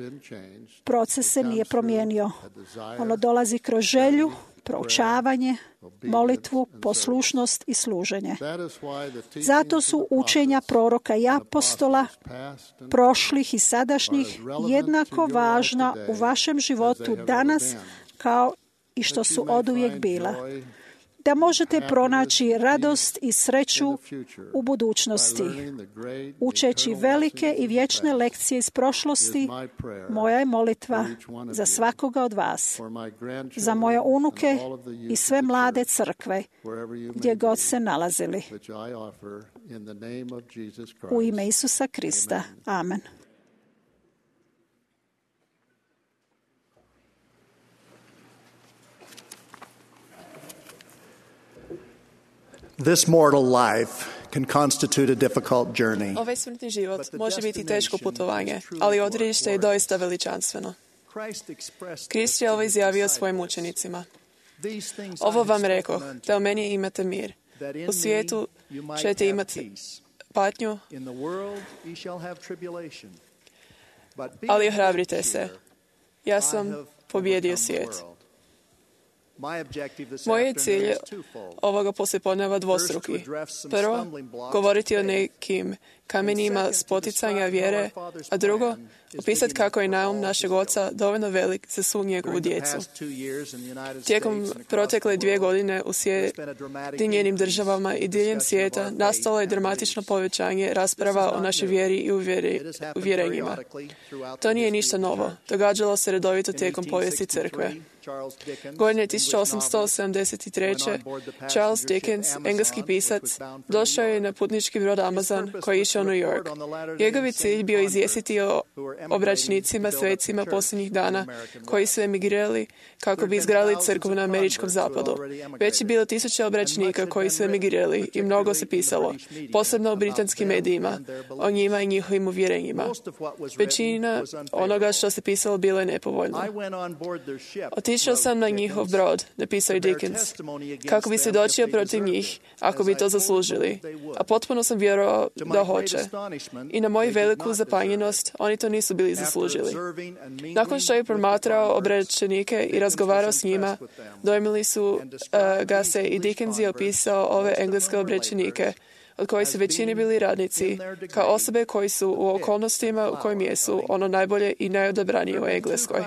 Proces se nije promijenio. Ono dolazi kroz želju, proučavanje, molitvu, poslušnost i služenje. Zato su učenja proroka i apostola, prošlih i sadašnjih, jednako važna u vašem životu danas kao i što su oduvijek bila. Da možete pronaći radost i sreću u budućnosti. Učeći velike i vječne lekcije iz prošlosti, moja je molitva za svakoga od vas, za moje unuke i sve mlade crkve, gdje god se nalazili. U ime Isusa Krista. Amen. This mortal life can constitute a difficult journey. Ovaj smrtni život može biti teško putovanje, ali odredište je doista veličanstveno. Krist je ovo izjavio svojim učenicima. Ovo vam rekoh, da u meni imate mir. U svijetu ćete imati patnju, ali ohrabrite se. Ja sam pobjedio svijet. Moj je cilj ovoga poslijepodneva dvostruki. Prvo, govoriti o nekim kamenima spoticanja vjere, a drugo, opisati kako je naum našeg Oca dovoljno velik za svu njegovu djecu. Tijekom protekle 2 godine u Sjedinjenim državama i diljem svijeta nastalo je dramatično povećanje rasprava o našoj vjeri i uvjerenjima. To nije ništa novo. Događalo se redovito tijekom povijesti crkve. Godine 1873. Charles Dickens, engleski pisac, došao je na putnički brod Amazon koji je išao u New York. Njegov cilj bio izvijestiti o obraćnicima, svecima posljednjih dana koji su emigrirali kako bi izgradili crkvu na američkom zapadu. Već je bilo 1000 obraćnika koji su emigrirali i mnogo se pisalo, posebno u britanskim medijima, o njima i njihovim uvjerenjima. Većina onoga što se pisalo bilo je nepovoljno. Otišao sam na njihov brod, napisao je Dickens, kako bi se dočio protiv njih, ako bi to zaslužili, a potpuno sam vjerovao da hoće. I na moju veliku zapanjenost, oni to nisu bili zaslužili. Nakon što je promatrao obraćenike i razgovarao s njima, dojmili su ga se i Dickens je opisao ove engleske obraćenike, od kojih su većini bili radnici, kao osobe koji su u okolnostima u kojim jesu ono najbolje i najodabranije u Engleskoj.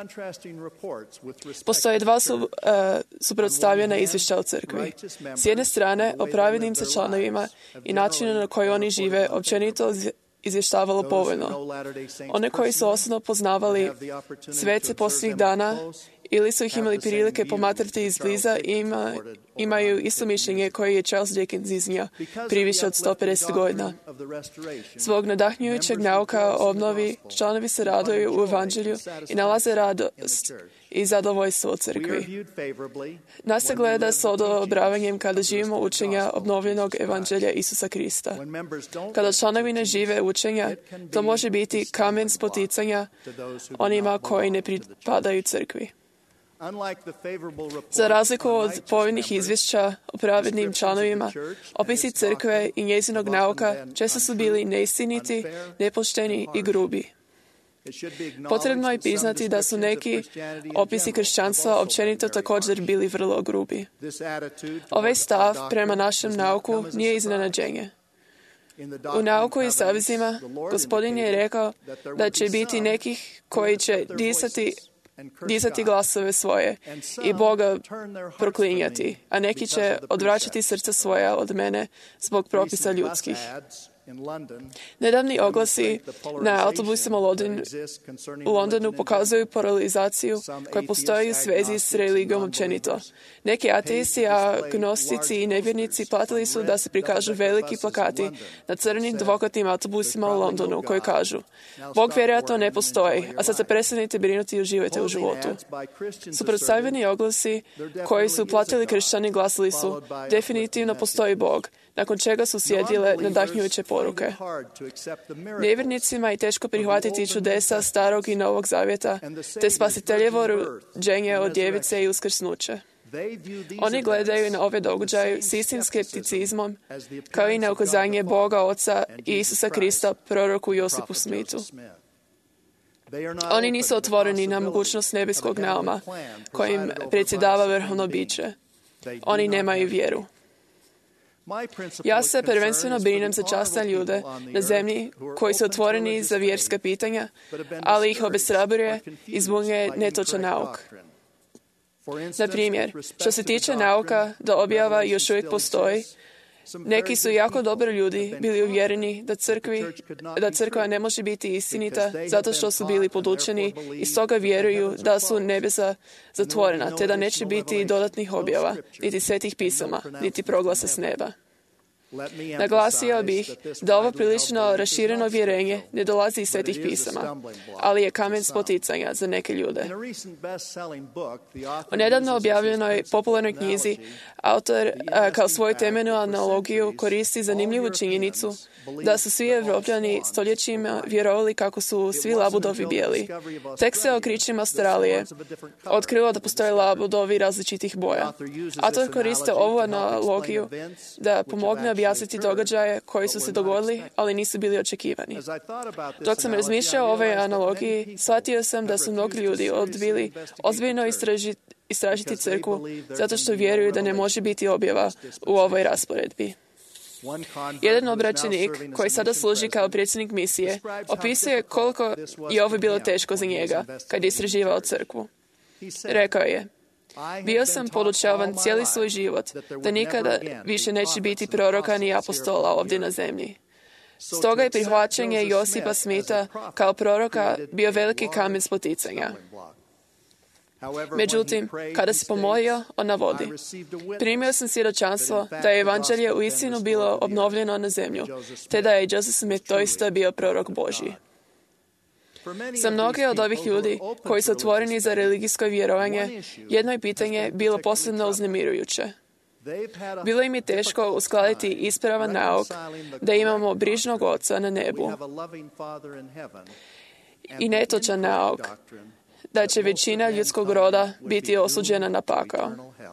Postoje 2 suprotstavljena izvješća o crkvi. S jedne strane, o pravednim se članovima i načinu na koji oni žive općenito izvještavalo povoljno. One koji su osobno poznavali svece posljednjih dana ili su ih imali prilike pomatrati izbliza i imaju isto mišljenje koje je Charles Dickens iznio prije više od 150 godina. Zbog nadahnjujućeg nauka o obnovi, članovi se raduju u evanđelju i nalaze radost i zadovoljstvo u crkvi. Nas se gleda s odobravanjem kada živimo učenja obnovljenog evanđelja Isusa Krista. Kada članovi ne žive učenja, to može biti kamen spoticanja onima koji ne pripadaju crkvi. Za razliku od povoljnih izvješća o pravednim članovima, opisi crkve i njezinog nauka često su bili neistiniti, nepošteni i grubi. Potrebno je priznati da su neki opisi kršćanstva općenito također bili vrlo grubi. Ovaj stav prema našem nauku nije iznenađenje. U nauku i savezima Gospodin je rekao da će biti nekih koji će dizati glasove svoje i Boga proklinjati, a neki će odvraćati srca svoja od mene zbog propisa ljudskih. Nedavni oglasi na autobusima u Londonu pokazuju polarizaciju koja postoji u svezi s religijom općenito. Neki ateisti, agnostici i nevjernici platili su da se prikažu veliki plakati na crnim dvokatnim autobusima u Londonu koji kažu: Bog vjerojatno ne postoji, a sad se prestanite brinuti i uživajte u životu. Suprotstavljeni oglasi koji su platili kršćani glasili su: definitivno postoji Bog, nakon čega su sjedile nadahnjujuće poruke. Nevjernicima je teško prihvatiti čudesa Starog i Novog Zavjeta, te spasiteljevo rođenje od djevice i uskrsnuće. Oni gledaju na ove događaje s istim skepticizmom, kao i na ukazanje Boga Oca i Isusa Krista proroku Josipu Smithu. Oni nisu otvoreni na mogućnost nebeskog nauma, kojim predsjedava vrhovno biće. Oni nemaju vjeru. Ja se prvenstveno brinem za časne ljude na zemlji koji su otvoreni za vjerska pitanja, ali ih obeshrabruje i zbunjuje netočan nauk. Na primjer, što se tiče nauka da objava još uvijek postoji, neki su jako dobri ljudi bili uvjereni da crkva ne može biti istinita zato što su bili podučeni i stoga vjeruju da su nebesa zatvorena, te da neće biti dodatnih objava, niti svetih pisama, niti proglasa s neba. Naglasio bih da ovo prilično rašireno vjerenje ne dolazi iz svetih pisama, ali je kamen spoticanja za neke ljude. U nedavno objavljenoj popularnoj knjizi autor kao svoju temeljnu analogiju koristi zanimljivu činjenicu da su svi Evropljani stoljećima vjerovali kako su svi labudovi bijeli. Tek se otkrićem Australije otkrilo da postoje labudovi različitih boja. Autor koriste ovu analogiju da pomogne objasniti događaje koji su se dogodili, ali nisu bili očekivani. Dok sam razmišljao o ovoj analogiji, shvatio sam da su mnogi ljudi odbili ozbiljno istražiti crkvu zato što vjeruju da ne može biti objava u ovoj rasporedbi. Jedan obraćenik, koji sada služi kao predsjednik misije, opisuje koliko je ovo bilo teško za njega kad je istraživao crkvu. Rekao je: bio sam podučavan cijeli svoj život da nikada više neće biti proroka ni apostola ovdje na zemlji. Stoga je prihvaćanje Josipa Smitha kao proroka bio veliki kamen spoticanja. Međutim, kada se pomolio, on navodi: primio sam svjedočanstvo da je evanđelje uistinu bilo obnovljeno na zemlju, te da je Joseph Smith doista bio prorok Božji. Za mnoge od ovih ljudi koji su otvoreni za religijsko vjerovanje, jedno je pitanje bilo posebno uznemirujuće. Bilo im je teško uskladiti ispravan nauk da imamo brižnog Oca na nebu i netočan nauk da će većina ljudskog roda biti osuđena na pakao.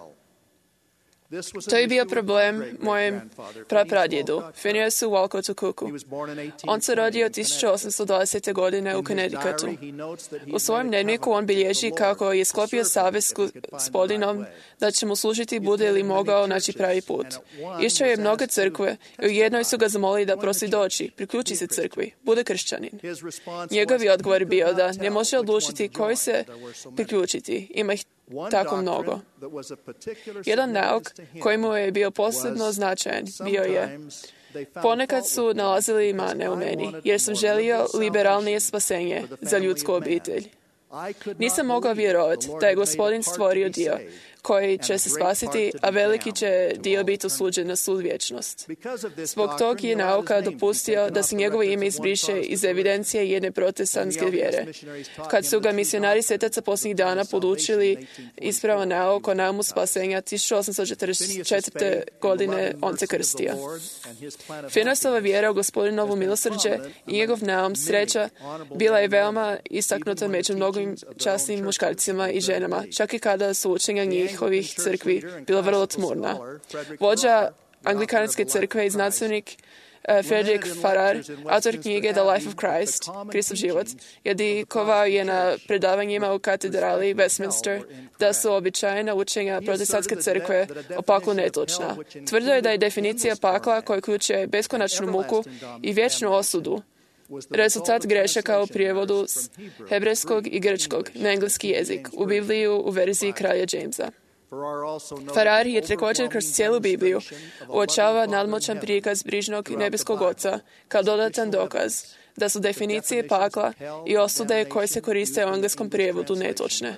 To je bio problem mojem prapradjedu, Phineasu Walcottu Cooku. On se rodio 1820. godine u Connecticutu. U svojem dnevniku on bilježi kako je sklopio savez s Gospodinom da će mu služiti bude li mogao naći pravi put. Išao je mnoge crkve i u jednoj su ga zamolili da prosvjedoči, priključi se crkvi, bude kršćanin. Njegov je odgovor bio da ne može odlučiti koji se priključiti, ima ih tako mnogo. Jedan nauk koji mu je bio posebno značajan bio je: ponekad su nalazili mane u meni, jer sam želio liberalnije spasenje za ljudsku obitelj. Nisam mogao vjerovati da je Gospodin stvorio dio koji će se spasiti, a veliki će dio biti osuđen na sud vječnost. Zbog tog je nauka dopustio da se njegovo ime izbriše iz evidencije jedne protestantske vjere. Kad su ga misionari svetaca posljednjih dana podučili ispravan nauk o naumu spasenja, 1844. godine on se krstio. Phineasova vjera u Gospodinovu milosrđe i njegov naum sreća bila je veoma istaknuta među mnogim časnim muškarcima i ženama, čak i kada su učenja njihovih crkvi bila vrlo tmurna. Vođa Anglikanske crkve i znanstvenik Frederick Farrar, autor knjige The Life of Christ, Kristov život, jedikovao je na predavanjima u katedrali Westminster da su običajna učenja protestantske crkve o paklu netočna. Tvrdio je da je definicija pakla koja uključuje beskonačnu muku i vječnu osudu rezultat grešaka u prijevodu s hebrejskog i grčkog na engleski jezik u Bibliju u verziji kralja Jamesa. Farrar je također kroz cijelu Bibliju uočava nadmoćan prikaz brižnog nebeskog Oca kao dodatan dokaz da su definicije pakla i osude koje se koriste u engleskom prijevodu netočne.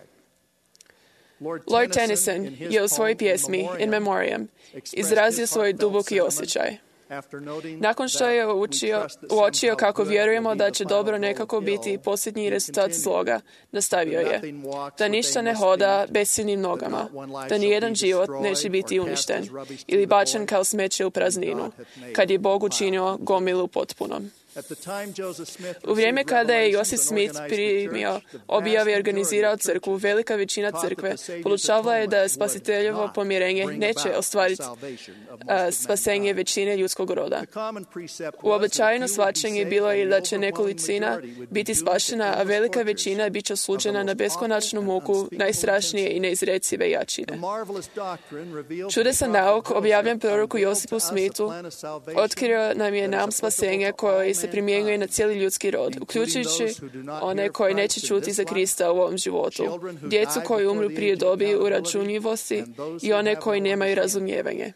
Lord Tennyson je u svojoj pjesmi In Memoriam izrazio svoj duboki osjećaj. Nakon što je uočio kako vjerujemo da će dobro nekako biti posljednji rezultat zloga, nastavio je: da ništa ne hoda besciljnim nogama, da nijedan život neće biti uništen ili bačen kao smeće u prazninu, kad je Bog učinio gomilu potpunom. U vrijeme kada je Joseph Smith primio objave i organizirao crkvu, velika većina crkve podučavala je da spasiteljevo pomirenje neće ostvariti spasenje većine ljudskog roda. Uobičajeno shvaćanje bilo je da će nekolicina biti spašena, a velika većina bit će osuđena na beskonačnu muku, najstrašnije i neizrecive jačine. Čudesan nauk objavljen proroku Josipu Smithu otkrio nam je naum spasenja koji se primjenjuje na cijeli ljudski rod, uključujući one koji neće čuti za Krista u ovom životu, djecu koji umru prije dobi uračunljivosti i one koji nemaju razumijevanje.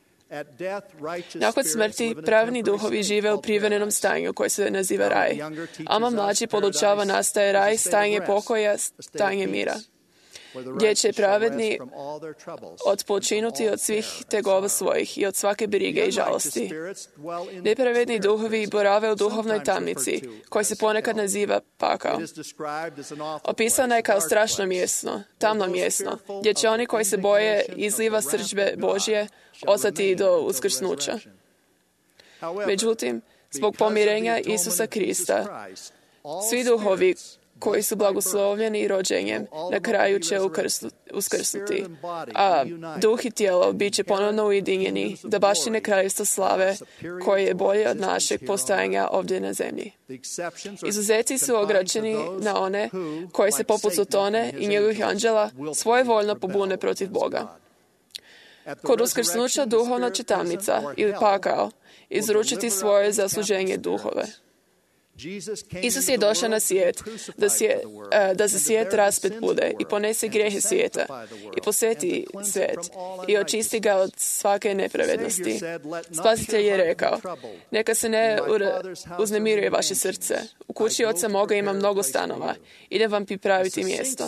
Nakon smrti, pravedni duhovi žive u privremenom stanju koje se naziva raj. Ama mlađi podučava nastaje raj, stanje pokoja, stanje mira. gdje će pravedni odpočinuti od svih tegova svojih i od svake brige i žalosti. Nepravedni duhovi borave u duhovnoj tamnici, koji se ponekad naziva pakao. Opisana je kao strašno mjesto, tamno mjesto, gdje će oni koji se boje izliva srdžbe Božje ostati do uskrsnuća. Međutim, zbog pomirenja Isusa Krista, svi duhovi koji su blagoslovljeni rođenjem na kraju će uskrsnuti, a duh i tijelo bit će ponovno ujedinjeni da baštine kraljevstva slave koje je bolje od našeg postojanja ovdje na zemlji. Izuzeci su ogračeni na one koji se poput Sotone i njegovih anđela svojevoljno pobune protiv Boga. Kod uskrsnuća duhovna će tamnica ili pakao izručiti svoje zasluženje duhove. Isus je došao na svijet da za svijet raspet bude i ponese grijehe svijeta i posveti svijet i očisti ga od svake nepravednosti. Spasitelj je rekao, neka se ne uznemiruje vaše srce. U kući oca moga ima mnogo stanova. Idem vam pripraviti mjesto.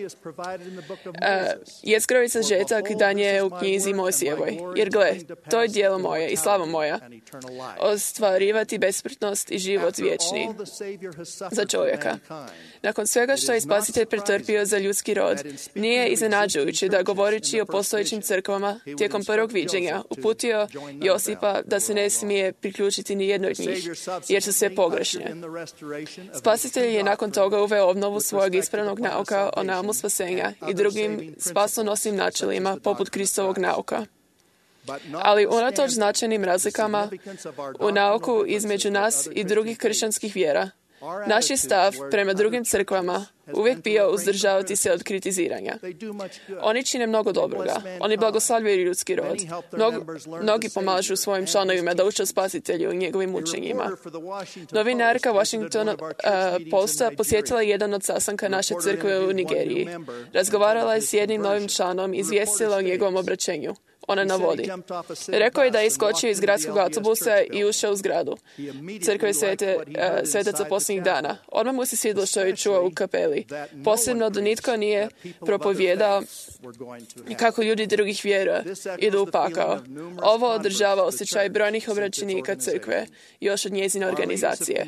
Jezgro i sažetak dan je u knjizi Mojsijevoj. Jer gle, to je djelo moje i slava moja. Ostvarivati besmrtnost i život vječni za čovjeka. Nakon svega što je Spasitelj pretrpio za ljudski rod, nije iznenađujuće da govoreći o postojećim crkvama tijekom prvog viđenja uputio Josipa da se ne smije priključiti ni jednoj od njih, jer su sve pogrešne. Spasitelj je nakon toga uveo obnovu svojeg ispravnog nauka o naumu spasenja i drugim spasonosnim načelima poput Kristovog nauka. Ali unatoč značajnim razlikama u nauku između nas i drugih kršćanskih vjera, naš je stav prema drugim crkvama uvijek bio uzdržavati se od kritiziranja. Oni čine mnogo dobroga. Oni blagoslavljaju ljudski rod. Mnogi pomažu svojim članovima da uče o Spasitelju i njegovim mučenjima. Novinarka Washington Posta posjetila jedan od sastanka naše crkve u Nigeriji. Razgovarala je s jednim novim članom i izvijestila o njegovom obraćenju. Ona navodi. Rekao je da je iskočio iz gradskog autobusa i ušao u zgradu crkve svetaca posljednjih dana. Odmah mu se svidjelo što je čuo u kapeli. Posebno da nitko nije propovjedao kako ljudi drugih vjera idu u pakao. Ovo održava osjećaj brojnih obraćenika crkve još od njezine organizacije.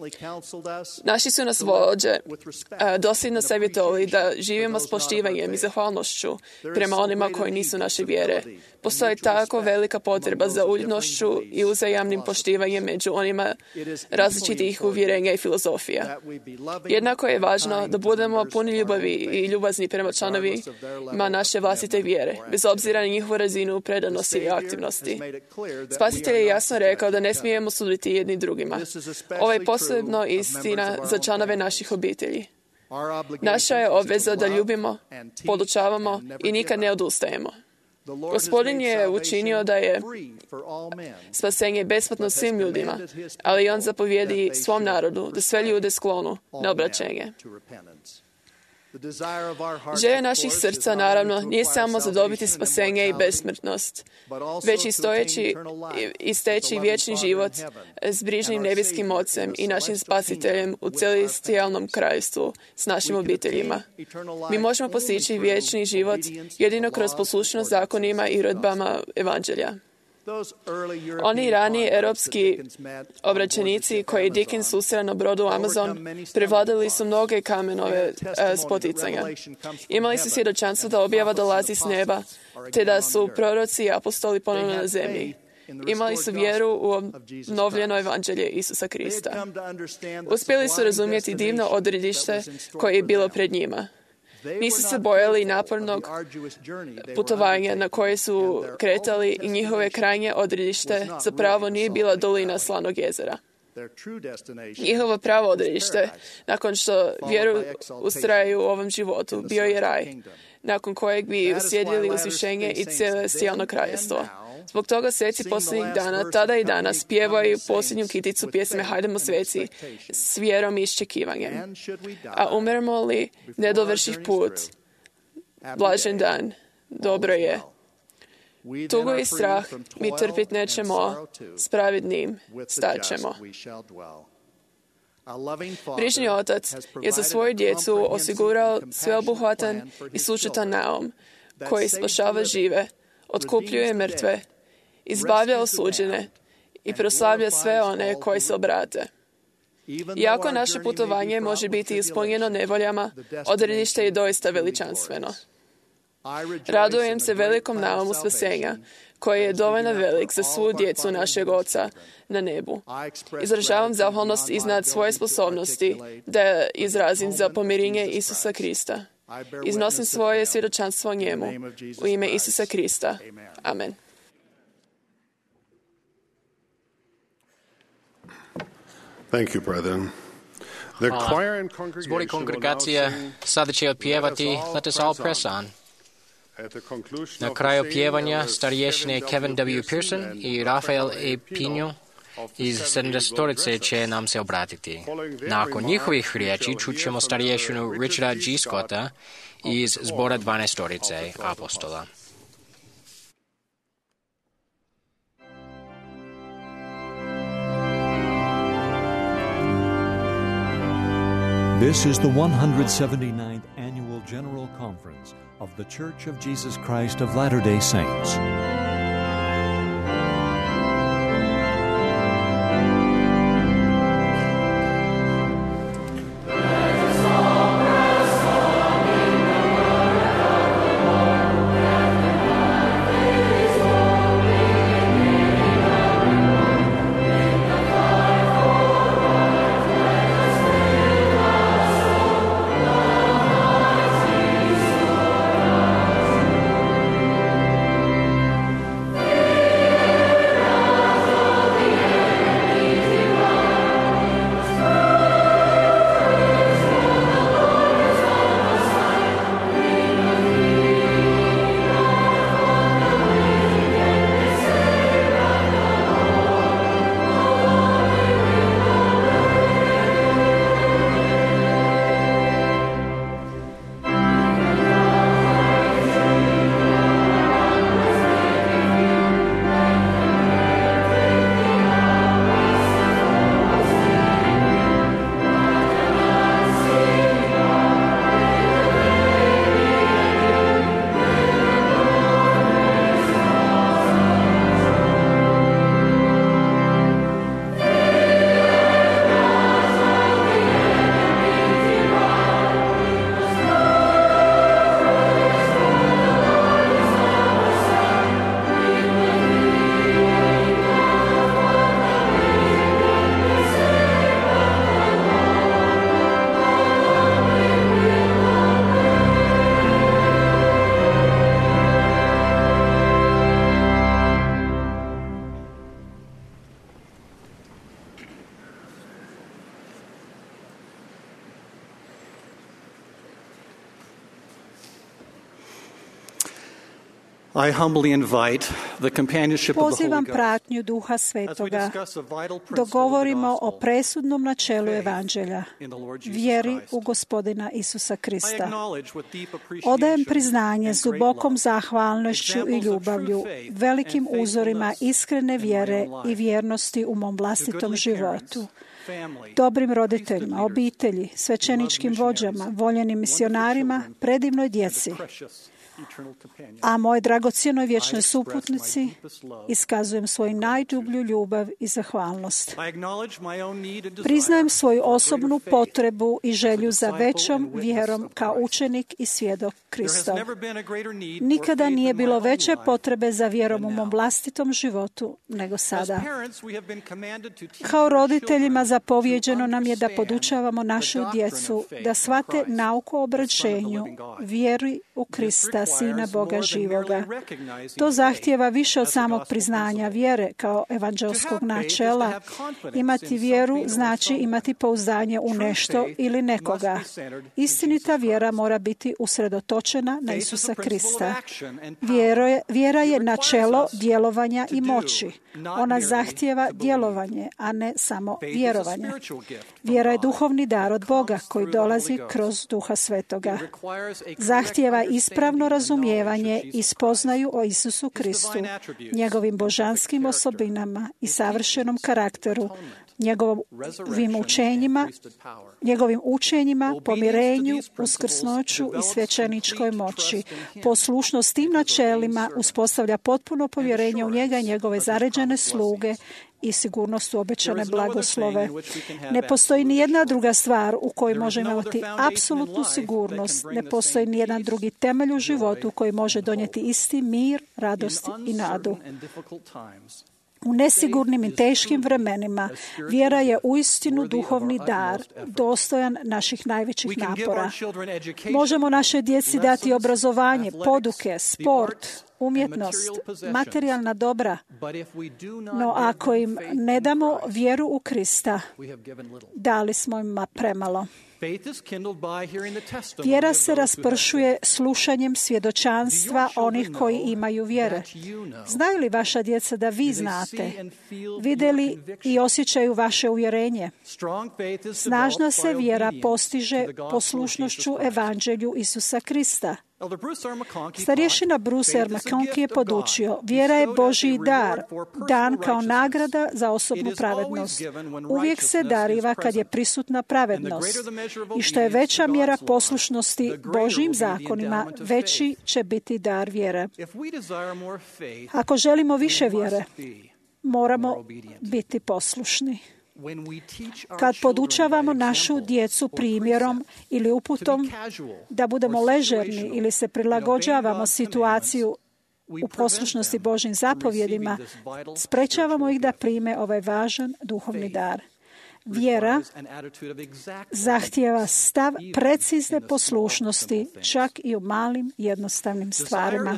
Naši su nas vođe dosljedno savjetovali da živimo s poštivanjem i zahvalnošću prema onima koji nisu naše vjere. Postoji tako velika potreba za uljudnošću i uzajamnim poštivanjem među onima različitih uvjerenja i filozofija. Jednako je važno da budemo puni ljubavi i ljubazni prema članovima naše vlastite vjere, bez obzira na njihovu razinu predanosti i aktivnosti. Spasitelj je jasno rekao da ne smijemo suditi jedni drugima. Ovo je posebno istina za članove naših obitelji. Naša je obveza da ljubimo, podučavamo i nikad ne odustajemo. Gospodin je učinio da je spasenje besplatno svim ljudima, ali on zapovjedi svom narodu da sve ljude sklonu na obraćenje. Želja naših srca, naravno, nije samo zadobiti spasenje i besmrtnost, već i steći vječni život s brižnim nebeskim Ocem i našim Spasiteljem u celestijalnom kraljevstvu s našim obiteljima. Mi možemo postići vječni život jedino kroz poslušnost zakonima i uredbama evanđelja. Oni raniji europski obraćenici koji je Dickens susreo na brodu Amazon prevladali su mnoge kamenove spoticanja. Imali su svjedočanstvo da objava dolazi s neba, te da su proroci i apostoli ponovno na zemlji. Imali su vjeru u obnovljeno evanđelje Isusa Krista. Uspjeli su razumjeti divno odredište koje je bilo pred njima. Nisu se bojali napornog putovanja na koje su kretali i njihove krajnje odredište zapravo nije bila dolina Slanog jezera. Njihovo pravo odredište, nakon što vjeru ustraju u ovom životu, bio je raj, nakon kojeg bi uslijedili uzvišenje i celestijalno kraljevstvo. Zbog toga sveci posljednjih dana, tada i danas, pjevaju posljednju kiticu pjesme Hajdemo sveci s vjerom i iščekivanjem. A umiremo li nedovršiv put, blažen dan, dobro je. Tugu i strah mi trpit nećemo, s pravednim stat ćemo. Brižni otac je za svoju djecu osigurao sveobuhvatan i sučetan naum koji spašava žive, otkupljuje mrtve, izbavlja osuđene i proslavlja sve one koji se obrate. Iako naše putovanje može biti ispunjeno nevoljama, odredište je doista veličanstveno. Radujem se velikom naumu spasenja, koji je dovoljno velik za svu djecu našeg Oca na nebu. Izražavam zahvalnost iznad svoje sposobnosti da izrazim za pomirenje Isusa Krista. Iznosim svoje svjedočanstvo o njemu u ime Isusa Krista. Amen. Thank you, brethren. The choir and congregation Zbor i kongregacija sada će otpjevati Let us all press on. Na kraju pjevanja starješine Kevin W. Pearson i Rafael E. Pino iz 70-torice će nam se obratiti. Nakon njihovih riječi čućemo starješinu Richarda G. Scotta iz zbora 12-torice apostola. This is the 179th Annual General Conference of The Church of Jesus Christ of Latter-day Saints. I humbly invite the companionship of the Holy Pozivam Ghost pratnju Duha as we Svetoga. discuss a vital principle Dok of the govorimo o gospel. presudnom načelu Evanđelja, in the Lord Jesus vjeri Christ. u Gospodina Isusa I Krista. acknowledge with deep appreciation Odajem priznanje and s great dubokom love zahvalnošću i examples of ljubavlju, true faith velikim and uzorima faithfulness iskrene in my vjere own life. i vjernosti u mom To vlastitom goodly životu, parents, family, dobrim roditeljima, priesthood leaders, obitelji, svećeničkim beloved vođama, missionaries, voljenim wonderful misionarima, children, predivnoj and the djeci, precious eternal companion. a moj dragocjenoj vječnoj I express suputnici my deepest love iskazujem svoju najdublju ljubav i zahvalnost. I acknowledge my own need and desire Priznajem svoju for osobnu greater faith. potrebu i želju za disciple većom and witness vjerom of kao Christ. učenik i svjedok There has Kristov. never been a greater need for Nikada faith nije in my bilo own veće life potrebe za vjerom u than mom now. vlastitom životu nego As sada. parents, we have been commanded to teach Kao our roditeljima children zapovjeđeno to nam je da understand podučavamo the našu doctrine djecu of faith da in shvate Christ, nauku o the Son of the obraćenju, living God. vjeri u This Krista, Sina requires Boga more than živoga. merely recognizing To faith zahtijeva više od as a samog gospel priznanja principle. vjere kao To evanđelskog have faith is to načela. have confidence Imati in vjeru something or znači someone. imati pouzdanje u True nešto faith ili must nekoga. be centered in Istinita Jesus vjera Christ. mora biti usredotočena na Faith is Isusa a principle of Krista. action and power. Vjera je It načelo requires us djelovanja to i do, moći. not Ona merely zahtijeva to believe. djelovanje, a ne samo Faith is a vjerovanje. spiritual gift from Vjera je God duhovni dar od that Boga comes koji through the dolazi Holy Ghost. kroz Duha Svetoga. It requires a correct Zahtijeva ispravno understanding and razumijevanje knowledge of i Jesus spoznaju o Isusu His Kristu, divine attributes njegovim and božanskim perfect character, osobinama i His savršenom teachings, karakteru, atonement, njegovim učenjima, pomirenju, uskrsnoću i svećeničkoj moći. Poslušnost tim načelima uspostavlja potpuno povjerenje u njega i njegove zaređene sluge i sigurnost u obećane blagoslove. Ne postoji ni jedna druga stvar u kojoj možemo imati apsolutnu sigurnost. Ne postoji ni jedan drugi temelj u životu koji može donijeti isti mir, radost i nadu. U nesigurnim i teškim vremenima vjera je uistinu duhovni dar, dostojan naših najvećih napora. Možemo našoj djeci dati obrazovanje, poduke, sport, umjetnost, materijalna dobra, no ako im ne damo vjeru u Krista, dali smo im premalo. Vjera se raspršuje slušanjem svjedočanstva onih koji imaju vjere. Znaju li vaša djeca da vi znate? Vide li i osjećaju vaše uvjerenje? Snažna se vjera postiže poslušnošću evanđelju Isusa Krista. Starješina Bruce R. McConkie je podučio, vjera je Božji dar, dan kao nagrada za osobnu pravednost. Uvijek se dariva kad je prisutna pravednost. I što je veća mjera poslušnosti Božjim zakonima, veći će biti dar vjere. Ako želimo više vjere, moramo biti poslušni. Kad podučavamo našu djecu primjerom ili uputom da budemo ležerni ili se prilagođavamo situaciju u poslušnosti Božjim zapovjedima, sprečavamo ih da prime ovaj važan duhovni dar. Vjera zahtijeva stav precizne poslušnosti, čak i u malim, jednostavnim stvarima.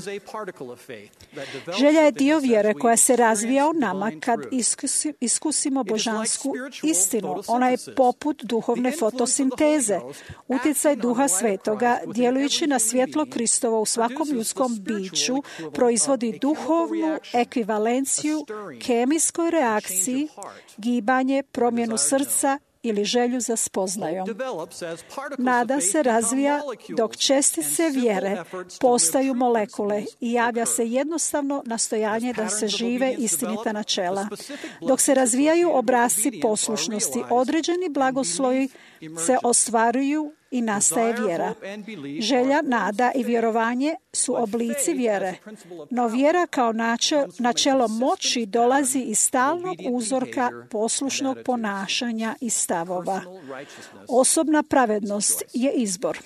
Želja je dio vjere koja se razvija u nama kad iskusimo božansku istinu. Ona je poput duhovne fotosinteze. Utjecaj Duha Svetoga, djelujući na svjetlo Kristovo u svakom ljudskom biću, proizvodi duhovnu ekvivalenciju kemijskoj reakciji, gibanje, promjenu srca ili želju za spoznajom. Nada se razvija dok čestice vjere postaju molekule i javlja se jednostavno nastojanje da se žive istinita načela. Dok se razvijaju obrasci poslušnosti, određeni blagoslovi se ostvaruju i nastaje vjera. Želja, nada i vjerovanje su oblici vjere, no vjera kao načelo moći dolazi iz stalnog uzorka poslušnog ponašanja i stavova. Osobna pravednost je izbor.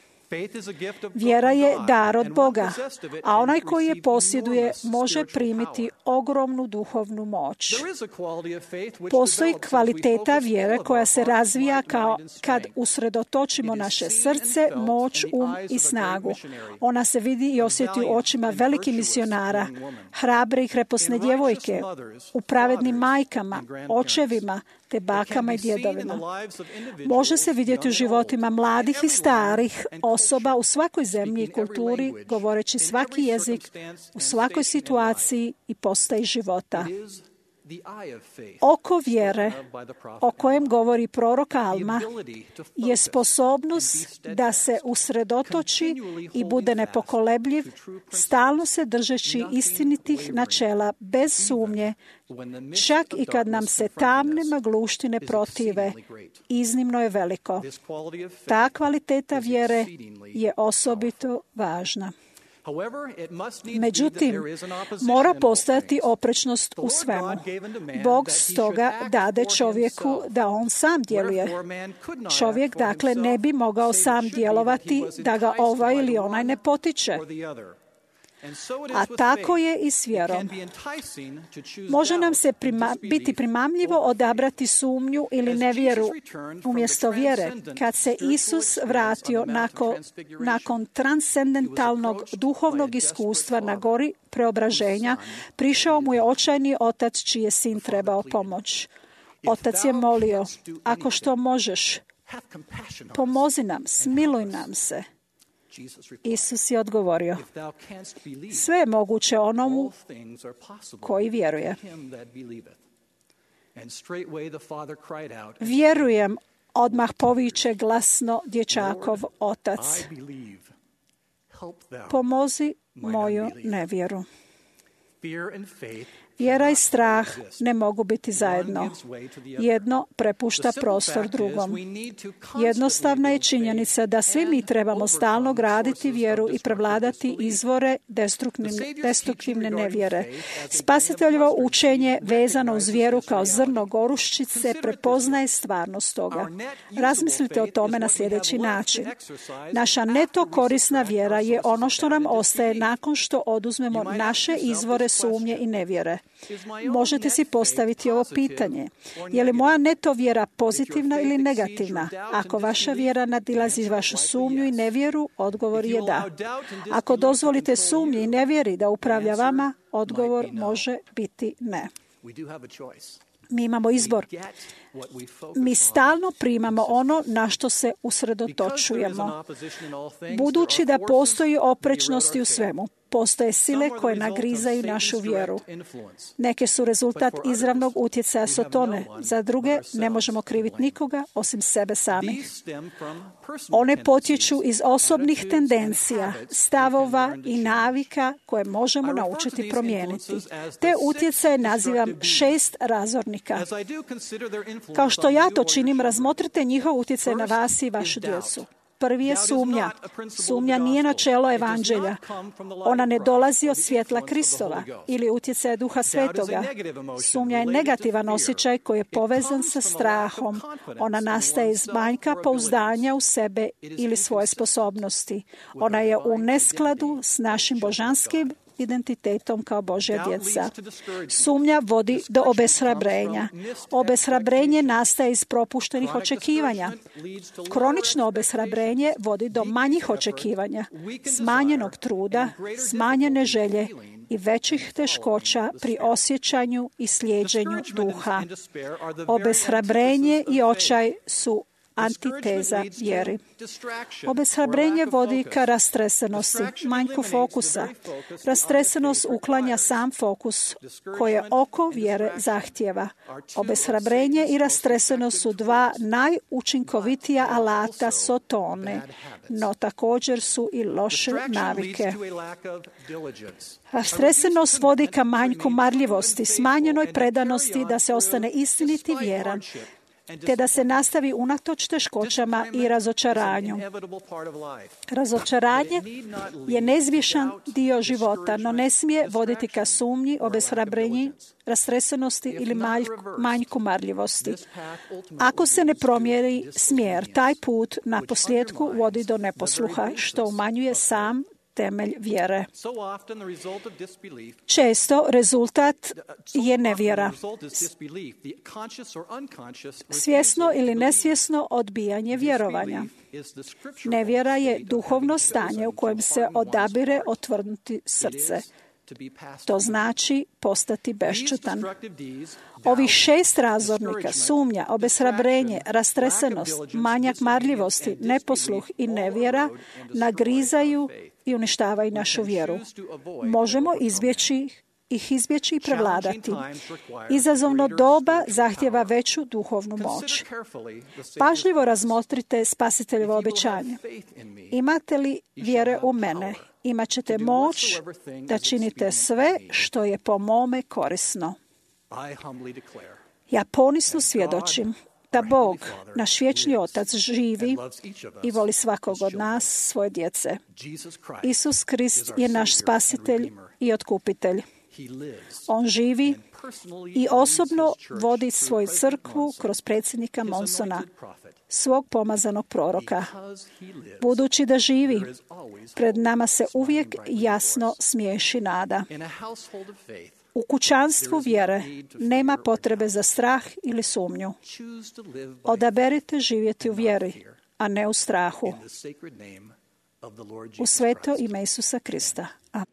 Vjera je dar od Boga, a onaj koji je posjeduje može primiti ogromnu duhovnu moć. Postoji kvaliteta vjere koja se razvija kad usredotočimo naše srce, moć, i snagu. Ona se vidi i osjeti u očima velikih misionara, hrabre i kreposne djevojke, u pravednim majkama, očevima, te bakama i djedovima. Može se vidjeti u životima mladih i starih osoba u svakoj zemlji i kulturi, govoreći svaki jezik, u svakoj situaciji i postaji života. Oko vjere, o kojem govori prorok Alma, je sposobnost da se usredotoči i bude nepokolebljiv, stalno se držeći istinitih načela bez sumnje, čak i kad nam se tamne magluštine protive. Iznimno je veliko. Ta kvaliteta vjere je osobito važna. Međutim, mora postojati oprečnost u svemu. Bog stoga dade čovjeku da on sam djeluje. Čovjek, dakle, ne bi mogao sam djelovati da ga ovaj ili onaj ne potiče. A tako je i s vjerom. Može nam se biti primamljivo odabrati sumnju ili nevjeru umjesto vjere. Kad se Isus vratio nakon transcendentalnog duhovnog iskustva na gori preobraženja, prišao mu je očajni otac čiji je sin trebao pomoć. Otac je molio, ako što možeš, pomozi nam, smiluj nam se. Isus je odgovorio, sve je moguće onomu koji vjeruje. Vjerujem, odmah poviče glasno dječakov otac. Pomozi moju nevjeru. Vjera i strah ne mogu biti zajedno. Jedno prepušta prostor drugom. Jednostavna je činjenica da svi mi trebamo stalno graditi vjeru i prevladati izvore destruktivne nevjere. Spasiteljevo učenje vezano uz vjeru kao zrno goruščice prepoznaje stvarnost toga. Razmislite o tome na sljedeći način. Naša neto korisna vjera je ono što nam ostaje nakon što oduzmemo naše izvore sumnje i nevjere. Možete si postaviti ovo pitanje. Je li moja neto vjera pozitivna ili negativna? Ako vaša vjera nadilazi vašu sumnju i nevjeru, odgovor je da. Ako dozvolite sumnji i nevjeri da upravlja vama, odgovor može biti ne. Mi imamo izbor. Mi stalno primamo ono na što se usredotočujemo. Budući da postoji oprečnosti u svemu, postoje sile koje nagrizaju našu vjeru. Neke su rezultat izravnog utjecaja Sotone, za druge ne možemo kriviti nikoga osim sebe samih. One potječu iz osobnih tendencija, stavova i navika koje možemo naučiti promijeniti. Te utjecaje nazivam 6 razornika. Kao što ja to činim, razmotrite njihov utjecaj na vas i vašu djecu. Prvi je sumnja. Sumnja nije načelo evanđelja. Ona ne dolazi od svjetla Kristova ili utjecaja Duha Svetoga. Sumnja je negativan osjećaj koji je povezan sa strahom. Ona nastaje iz manjka pouzdanja u sebe ili svoje sposobnosti. Ona je u neskladu s našim božanskim identitetom kao Božja djeca. Sumnja vodi do obeshrabrenja. Obeshrabrenje nastaje iz propuštenih očekivanja. Kronično obeshrabrenje vodi do manjih očekivanja, smanjenog truda, smanjene želje i većih teškoća pri osjećanju i slijeđenju duha. Obeshrabrenje i očaj su antiteza vjeri. Obeshrabrenje vodi ka rastresenosti, manjku fokusa. Rastresenost uklanja sam fokus koje oko vjere zahtjeva. Obeshrabrenje i rastresenost su dva najučinkovitija alata Sotone, no također su i loše navike. Rastresenost vodi ka manjku marljivosti, smanjenoj predanosti da se ostane istiniti vjeran, te da se nastavi unatoč teškoćama i razočaranju. Razočaranje je neizbježan dio života, no ne smije voditi ka sumnji, obeshrabrenju, rastresenosti ili manjku marljivosti. Ako se ne promijeni smjer, taj put na posljedku vodi do neposluha, što umanjuje sam temelj vjere. Često rezultat je nevjera. Svjesno ili nesvjesno odbijanje vjerovanja. Nevjera je duhovno stanje u kojem se odabire otvrdnuti srce. To znači postati bešćutan. Ovih 6 razornika, sumnja, obeshrabrenje, rastresenost, manjak marljivosti, neposluh i nevjera, nagrizaju i uništavaju našu vjeru. Možemo ih izbjeći i prevladati. Izazovno doba zahtjeva veću duhovnu moć. Pažljivo razmotrite Spasiteljevo obećanje. Imate li vjere u mene? Imat ćete moć da činite sve što je po mome korisno. Ja ponisno svjedočim da Bog, naš vječni Otac, živi i voli svakog od nas, svoje djece. Isus Krist je naš spasitelj i otkupitelj. On živi i osobno vodi svoju crkvu kroz predsjednika Monsona, svog pomazanog proroka. Budući da živi, pred nama se uvijek jasno smiješi nada. U kućanstvu vjere nema potrebe za strah ili sumnju. Odaberite živjeti u vjeri, a ne u strahu. U sveto ime Isusa Krista. Amen.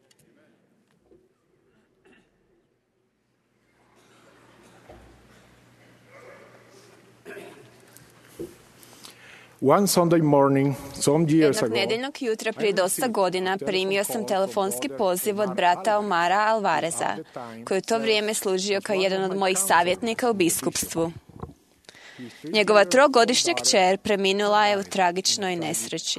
Jednog nedjeljnog jutra prije dosta godina primio sam telefonski poziv od brata Omara Alvareza, koji u to vrijeme služio kao jedan od mojih savjetnika u biskupstvu. Njegova 3-godišnja kćer preminula je u tragičnoj nesreći.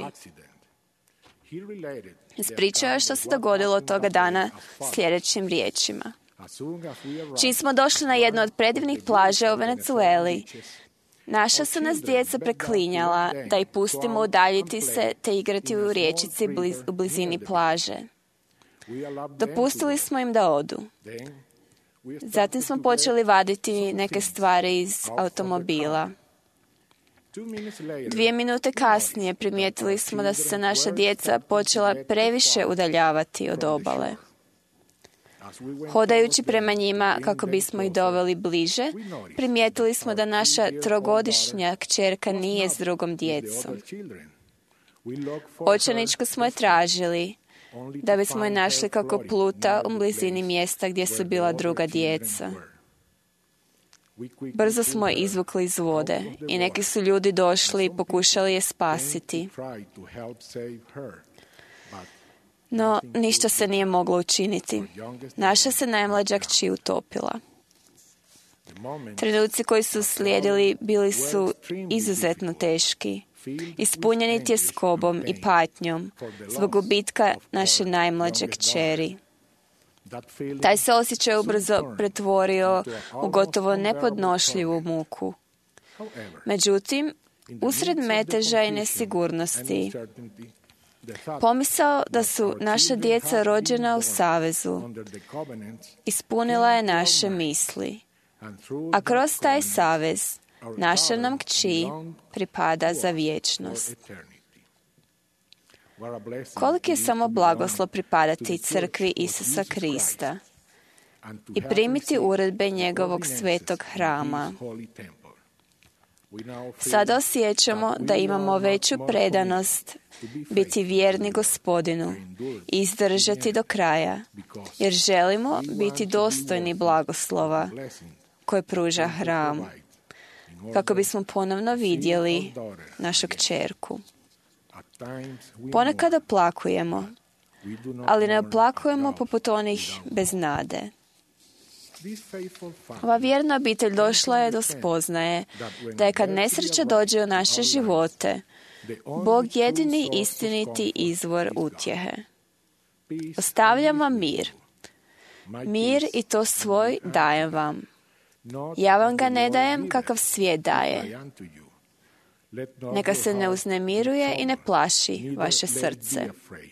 Ispričao je što se dogodilo toga dana sljedećim riječima. Čim smo došli na jednu od predivnih plaža u Venezueli, naša su nas djeca preklinjala da ih pustimo udaljiti se te igrati u rječici u blizini plaže. Dopustili smo im da odu. Zatim smo počeli vaditi neke stvari iz automobila. 2 minute kasnije primijetili smo da su se naša djeca počela previše udaljavati od obale. Hodajući prema njima kako bismo ih doveli bliže, primijetili smo da naša 3-godišnja kćerka nije s drugom djecom. Očajničko smo je tražili, da bismo je našli kako pluta u blizini mjesta gdje su bila druga djeca. Brzo smo je izvukli iz vode i neki su ljudi došli i pokušali je spasiti. No, ništa se nije moglo učiniti. Naša se najmlađa kći utopila. Trenuci koji su slijedili bili su izuzetno teški, ispunjeni tjeskobom i patnjom zbog gubitka naše najmlađe kćeri. Taj se osjećaj ubrzo pretvorio u gotovo nepodnošljivu muku. Međutim, usred meteža i nesigurnosti, pomisao da su naša djeca rođena u savezu ispunila je naše misli. A kroz taj savez naša nam kći pripada za vječnost. Koliki je samo blagoslov pripadati crkvi Isusa Krista i primiti uredbe njegovog svetog hrama. Sada osjećamo da imamo veću predanost biti vjerni Gospodinu i izdržati do kraja, jer želimo biti dostojni blagoslova koje pruža hram, kako bismo ponovno vidjeli našu kćerku. Ponekad oplakujemo, ali ne oplakujemo poput onih bez nade. Ova vjerna obitelj došla je do spoznaje da je kad nesreća dođe u naše živote, Bog jedini istiniti izvor utjehe. Ostavljam vam mir. Mir i to svoj dajem vam. Ja vam ga ne dajem kakav svijet daje. Neka se ne uznemiruje i ne plaši vaše srce.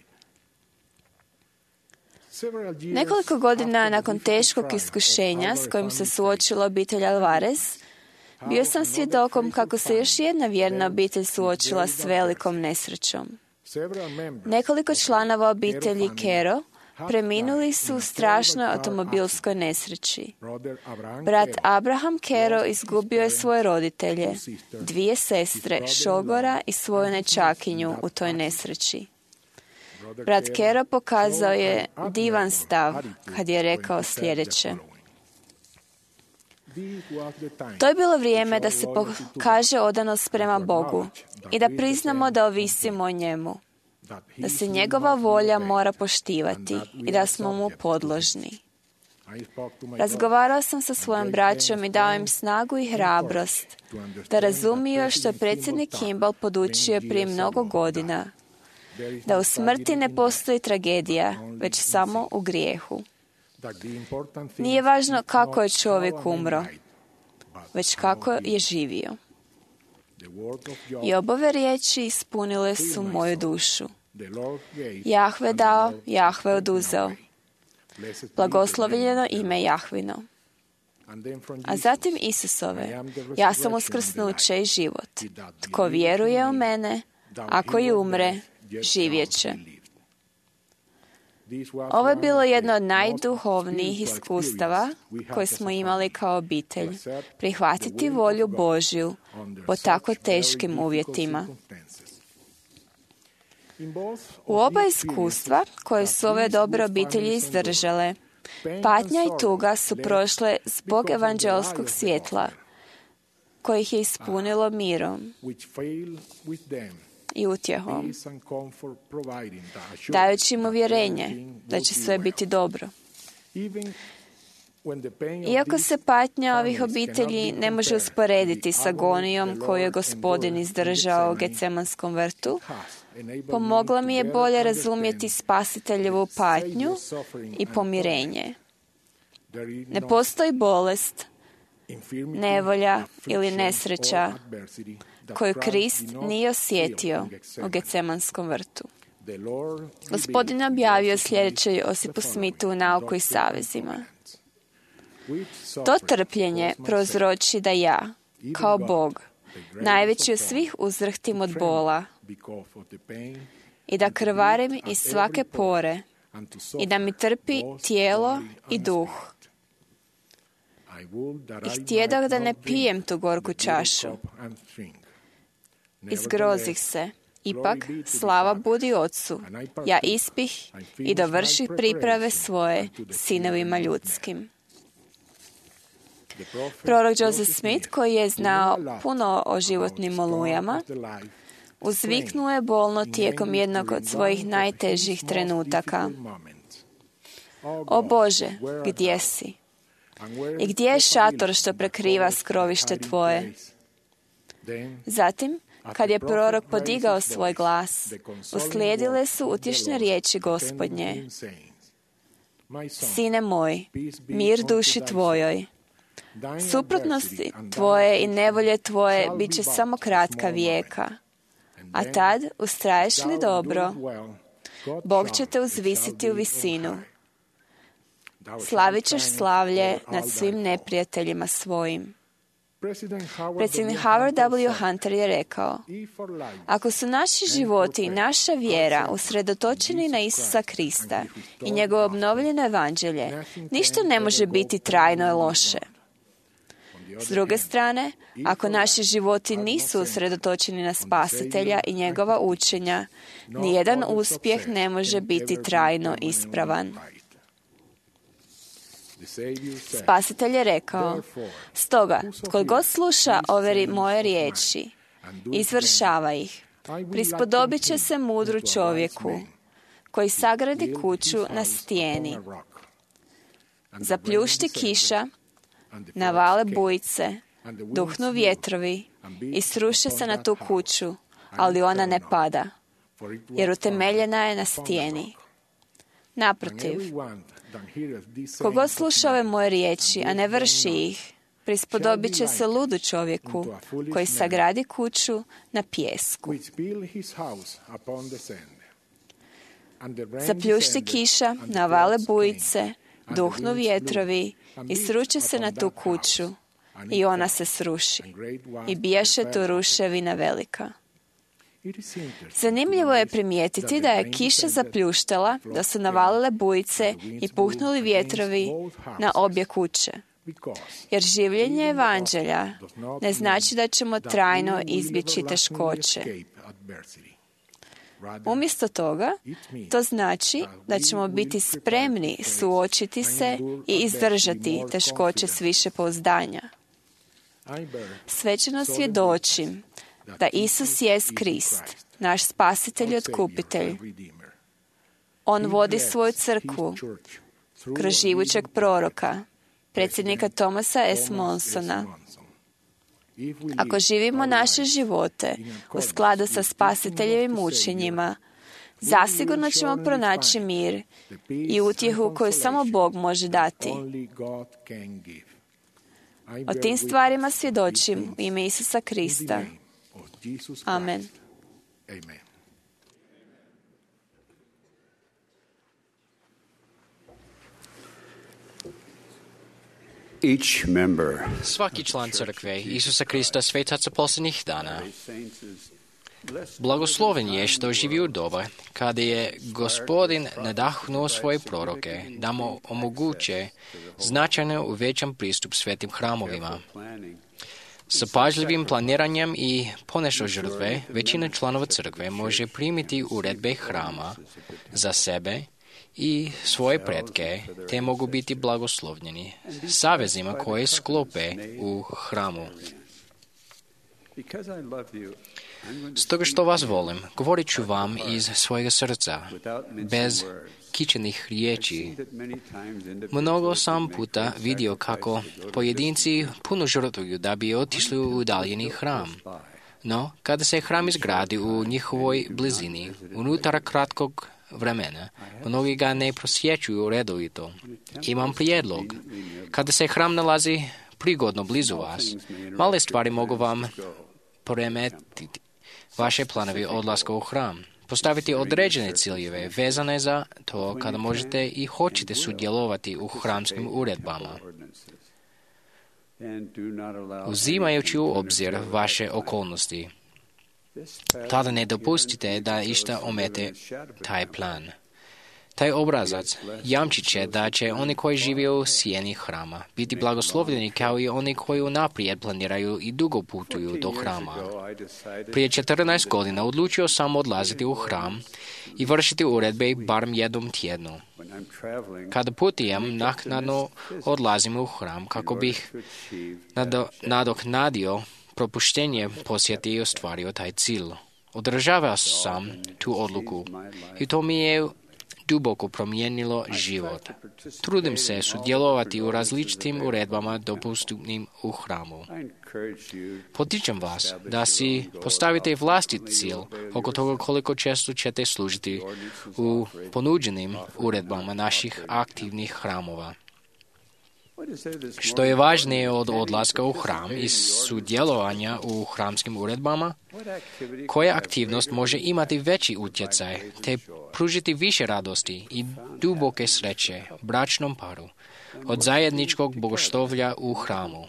Nekoliko godina nakon teškog iskušenja s kojim se suočila obitelj Alvarez, bio sam svjedokom kako se još jedna vjerna obitelj suočila s velikom nesrećom. Nekoliko članova obitelji Kero preminuli su u strašnoj automobilskoj nesreći. Brat Abraham Kero izgubio je svoje roditelje, 2 sestre, šogora i svoju nećakinju u toj nesreći. Brat Kero pokazao je divan stav kad je rekao sljedeće. To je bilo vrijeme da se pokaže odanost prema Bogu i da priznamo da ovisimo o njemu, da se njegova volja mora poštivati i da smo mu podložni. Razgovarao sam sa svojom braćom i dao im snagu i hrabrost da razumiju što je predsjednik Kimball podučio prije mnogo godina, da u smrti ne postoji tragedija, već samo u grijehu. Nije važno kako je čovjek umro, već kako je živio. I obove riječi ispunile su moju dušu. Jahve dao, Jahve oduzeo. Blagoslovljeno ime Jahvino. A zatim Isusove, ja sam uskrsnuće i život. Tko vjeruje u mene, ako i umre, živjet će. Ovo je bilo jedno od najduhovnijih iskustava koje smo imali kao obitelj. Prihvatiti volju Božju po tako teškim uvjetima. U oba iskustva koje su ove dobre obitelji izdržale, patnja i tuga su prošle zbog evanđelskog svjetla, koje ih je ispunilo mirom i utjehom, dajući im uvjerenje da će sve biti dobro. Iako se patnja ovih obitelji ne može usporediti s agonijom koju je Gospodin izdržao u Getsemanskom vrtu, pomogla mi je bolje razumjeti Spasiteljevu patnju i pomirenje. Ne postoji bolest, nevolja ili nesreća koju Krist nije osjetio u Getsemanskom vrtu. Gospodin je objavio sljedeće Josipu Smithu u Nauku i savezima. To trpljenje prouzroči da ja, kao Bog, najveći od svih uzvrhtim od bola i da krvarim iz svake pore i da mi trpi tijelo i duh. I htjedah da ne pijem tu gorku čašu. Izgrozih se. Ipak, slava budi Otcu. Ja ispih i dovrših priprave svoje sinovima ljudskim. Prorok Joseph Smith, koji je znao puno o životnim olujama, uzviknuo je bolno tijekom jednog od svojih najtežih trenutaka. O Bože, gdje si? I gdje je šator što prekriva skrovište Tvoje? Zatim, kad je prorok podigao svoj glas, uslijedile su utješne riječi Gospodnje. Sine moj, mir duši tvojoj. Suprotnosti tvoje i nevolje tvoje bit će samo kratka vijeka. A tad, ustraješ li dobro, Bog će te uzvisiti u visinu. Slavit ćeš slavlje nad svim neprijateljima svojim. Predsjednik Howard W. Hunter je rekao, ako su naši životi i naša vjera usredotočeni na Isusa Krista i njegovo obnovljeno evanđelje, ništa ne može biti trajno i loše. S druge strane, ako naši životi nisu usredotočeni na Spasitelja i njegova učenja, nijedan uspjeh ne može biti trajno ispravan. Spasitelj je rekao, stoga, tko god sluša ove moje riječi, izvršava ih, prispodobit će se mudru čovjeku, koji sagradi kuću na stijeni. Zapljušti kiša, navale bujice, duhnu vjetrovi i sruše se na tu kuću, ali ona ne pada, jer utemeljena je na stijeni. Naprotiv, kogod sluša ove moje riječi, a ne vrši ih, prispodobit će se ludu čovjeku koji sagradi kuću na pijesku. Zapljušti kiša, navale bujice, duhnu vjetrovi i sruče se na tu kuću i ona se sruši. I bijaše tu ruševina velika. Zanimljivo je primijetiti da je kiša zapljuštala, da su navalile bujice i puhnuli vjetrovi na obje kuće. Jer življenje evanđelja ne znači da ćemo trajno izbjeći teškoće. Umjesto toga, to znači da ćemo biti spremni suočiti se i izdržati teškoće s više pouzdanja. Svečano svjedočim da Isus jest Krist, naš spasitelj i otkupitelj. On vodi svoju crkvu kroz živućeg proroka, predsjednika Thomasa S. Monsona. Ako živimo naše živote u skladu sa spasiteljevim učenjima, zasigurno ćemo pronaći mir i utjehu koju samo Bog može dati. O tim stvarima svjedočim u ime Isusa Krista. Amen. Svaki član crkve Isusa Krista svetaca posljednjih dana blagosloven je što živi u doba kada je Gospodin nadahnuo svoje proroke da mu omoguće značajno uvećan pristup svetim hramovima. Sa pažljivim planiranjem i ponešto žrtve, većina članova crkve može primiti uredbe hrama za sebe i svoje pretke, te mogu biti blagoslovljeni savezima koje sklope u hramu. Stoga što vas volim, govorit ću vam iz svojega srca, bez kičenih riječi. Mnogo sam puta vidio kako pojedinci puno žrtvuju da bi otišli u udaljeni hram. No, kada se hram izgradi u njihovoj blizini, unutar kratkog vremena. Mnogi ga ne prosjećuju redovito. Imam prijedlog. Kada se hram nalazi prigodno blizu vas, male stvari mogu vam poremetiti vaše planovi odlaska u hram. Postaviti određene ciljeve vezane za to kada možete i hoćete sudjelovati u hramskim uredbama. Uzimajući u obzir vaše okolnosti, tada ne dopustite da išta omete taj plan. Taj obrazac jamčit će da će oni koji žive u sjeni hrama biti blagoslovljeni kao i oni koji unaprijed planiraju i dugo putuju do hrama. Prije 14 godina odlučio sam odlaziti u hram i vršiti uredbe barem jednom tjednu. Kada putujem, naknadno odlazim u hram kako bih nadoknadio propuštenje posjeti i ostvario taj cilj. Održavao sam tu odluku i to mi je duboko promijenilo život. Trudim se sudjelovati u različitim uredbama dopustupnim u hramu. Potičem vas da si postavite vlastit cilj oko toga koliko često ćete služiti u ponuđenim uredbama naših aktivnih hramova. Što je važnije od odlaska u hram i sudjelovanja u hramskim uredbama? Koja aktivnost može imati veći utjecaj te pružiti više radosti i duboke sreće bračnom paru od zajedničkog bogoslovlja u hramu?